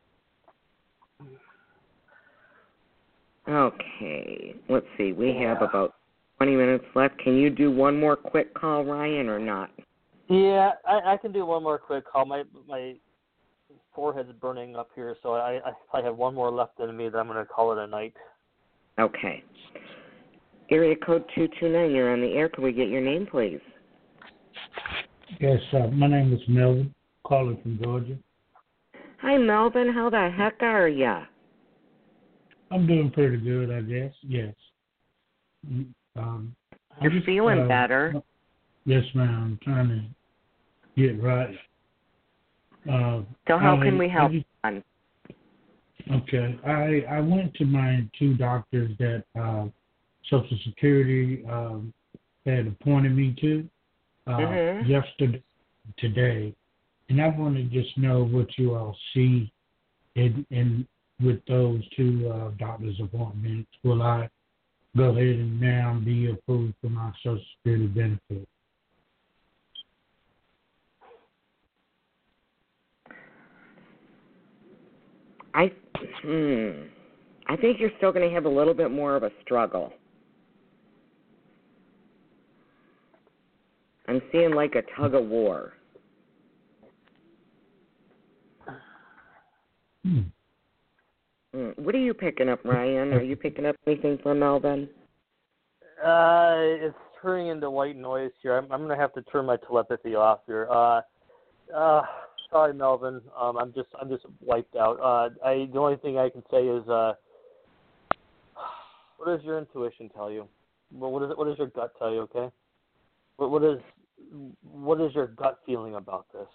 Okay. Let's see. We Yeah. have about twenty minutes left. Can you do one more quick call, Ryan, or not? Yeah, I, I can do one more quick call. My my forehead's burning up here, so I I, I have one more left in me that I'm going to call it a night. Okay. Area code two two nine, you're on the air. Can we get your name, please? Yes, uh, my name is Melvin, calling from Georgia. Hi, Melvin. How the heck are ya? I'm doing pretty good, I guess. Yes. Um, You're just, feeling uh, better. Yes, ma'am. I'm trying to get right. Uh, So how I, can we help? Just, okay. I I went to my two doctors that uh, Social Security um, had appointed me to uh, mm-hmm. yesterday, today, and I want to just know what you all see in, in with those two uh, doctors' appointments. Will I go ahead and now be approved for my Social Security benefit? I hmm. I think you're still going to have a little bit more of a struggle. I'm seeing like a tug of war. Hmm. What are you picking up, Ryan? Are you picking up anything from Melvin? Uh, it's turning into white noise here. I'm, I'm going to have to turn my telepathy off here. Uh, uh, sorry, Melvin. Um, I'm just I'm just wiped out. Uh, I the only thing I can say is, uh, what does your intuition tell you? Well, what is it? What does your gut tell you? Okay. What what is what is your gut feeling about this?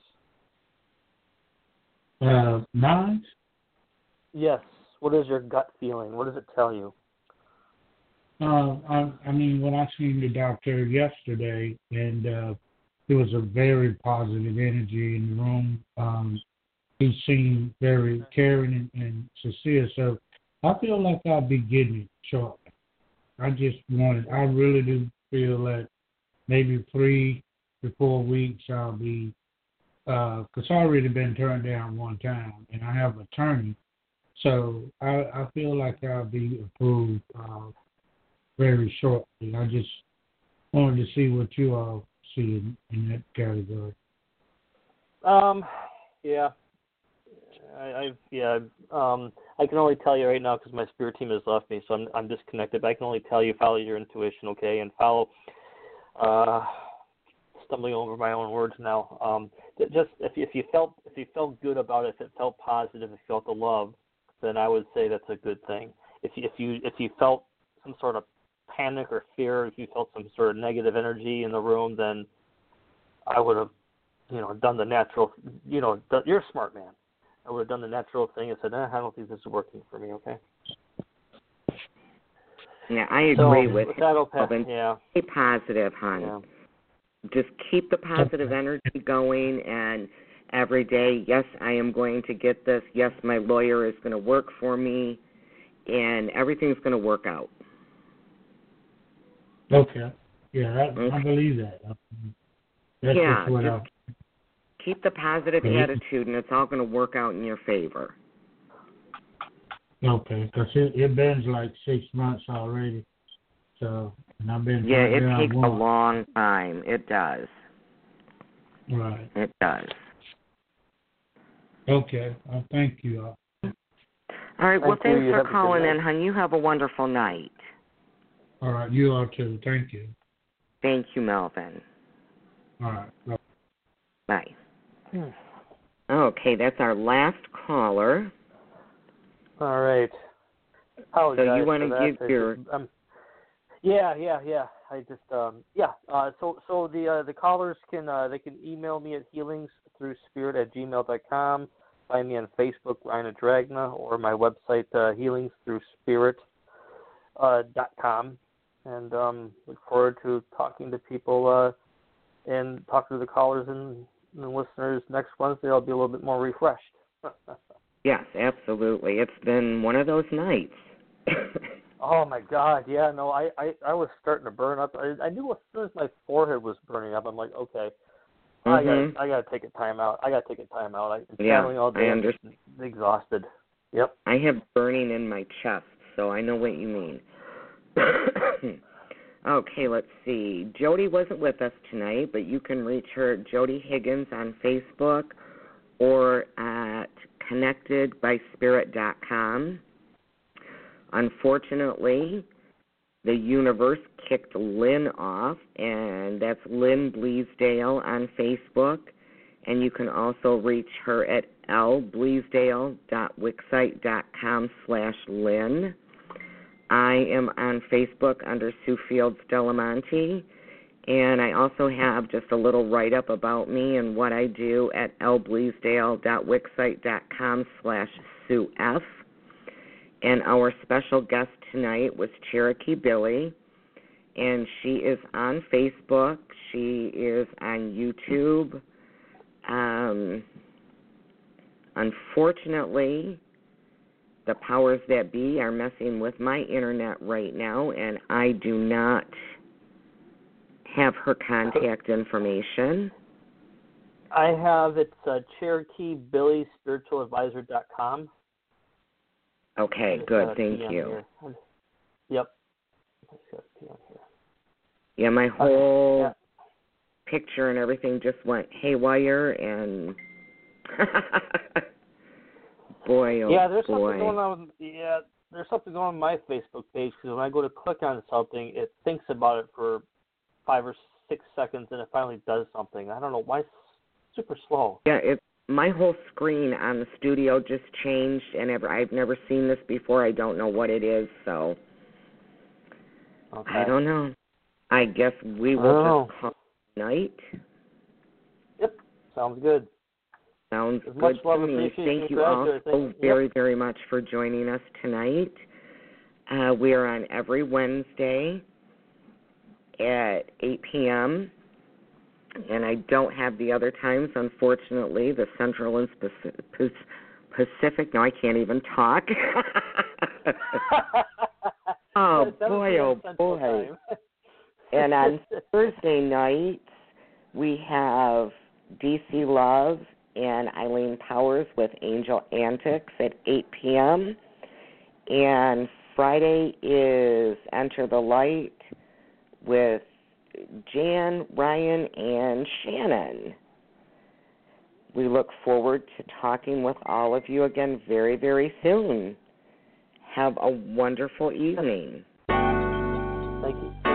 Uh, nine? Yes. What is your gut feeling? What does it tell you? Uh, I, I mean, when I seen the doctor yesterday, and uh, there was a very positive energy in the room. Um, he seemed very caring and, and sincere. So I feel like I'll be getting it shortly. I just wanted, I really do feel that maybe three to four weeks I'll be, because uh, I've already been turned down one time, and I have an attorney. So I, I feel like I'll be approved uh, very shortly. I just wanted to see what you all see in, in that category. Um, yeah, I, I yeah, um, I can only tell you right now because my spirit team has left me, so I'm I'm disconnected. But I can only tell you follow your intuition, okay, and follow. Uh, stumbling over my own words now. Um, just if you, if you felt if you felt good about it, if it felt positive, if you felt the love, then I would say that's a good thing. If you if you if you felt some sort of panic or fear, if you felt some sort of negative energy in the room, then I would have, you know, done the natural. You know, you're a smart man. I would have done the natural thing and said, eh, I don't think this is working for me. Okay. Yeah, I agree so, with with you. That, Open, yeah. Stay positive, hon. Yeah. Just keep the positive energy going, and every day, yes, I am going to get this. Yes, my lawyer is going to work for me, and everything's going to work out. Okay. Yeah, I, okay. I believe that. That's yeah, just what just I, keep the positive believe. attitude, and it's all going to work out in your favor. Okay, because it, it been like six months already. So, and I've been yeah, it down takes one. a long time. It does. Right. It does. Okay. Well, thank you. All right. Thank well, thanks you. for Have calling in, hon. You have a wonderful night. All right. You are too. Thank you. Thank you, Melvin. All right. Bye. Bye. Hmm. Okay, that's our last caller. All right. So you want to give that. your... Um, yeah, yeah, yeah. I just, um, yeah. Uh, so, so the uh, the callers can uh, they can email me at healings through spirit at gmail dot com. Find me on Facebook, Ryan Dragna, or my website, uh, healings through spirit uh, dot com. and um, look forward to talking to people uh, and talking to the callers and, and listeners next Wednesday. I'll be a little bit more refreshed. Yes, absolutely. It's been one of those nights. Oh my God! Yeah, no, I, I, I was starting to burn up. I, I knew as soon as my forehead was burning up, I'm like, okay, mm-hmm. I got I got to take a time out. I got to take a time out. I've been yeah, traveling all day. I understand. I'm exhausted. Yep. I have burning in my chest, so I know what you mean. Okay, let's see. Jody wasn't with us tonight, but you can reach her at Jody Higgins on Facebook or at connected by spirit dot com. Unfortunately, the universe kicked Lynn off, and that's Lynn Bleasdale on Facebook. And you can also reach her at l bleasdale dot wixsite dot com slash Lynn. I am on Facebook under Sue Fields Delamonte, and I also have just a little write-up about me and what I do at l bleasdale dot wixsite dot com slash Sue F. And our special guest tonight was Cherokee Billy, and she is on Facebook. She is on YouTube. Um, unfortunately, the powers that be are messing with my internet right now, and I do not have her contact information. I have it's uh, Cherokee Billy Spiritual Advisor dot com. Okay, good. Thank you. Here. Yep. Yeah, my whole okay, yeah. picture and everything just went haywire, and boy, oh yeah, there's boy. something going on. With, yeah, there's something going on my Facebook page because when I go to click on something, it thinks about it for five or six seconds, and it finally does something. I don't know why. It's super slow. Yeah, it. My whole screen on the studio just changed, and ever, I've never seen this before. I don't know what it is, so okay. I don't know. I guess we will just call it night. Yep, sounds good. Sounds As good much to love, me. Thank you all so very, yep. very much for joining us tonight. Uh, we are on every Wednesday at eight p.m., and I don't have the other times, unfortunately, the Central and Pacific. No, I can't even talk. Oh, boy, oh, boy. And on Thursday nights, we have D C Love and Eileen Powers with Angel Antics at eight p.m. And Friday is Enter the Light with Jan, Ryan, and Shannon. We look forward to talking with all of you again very, very soon. Have a wonderful evening. Thank you.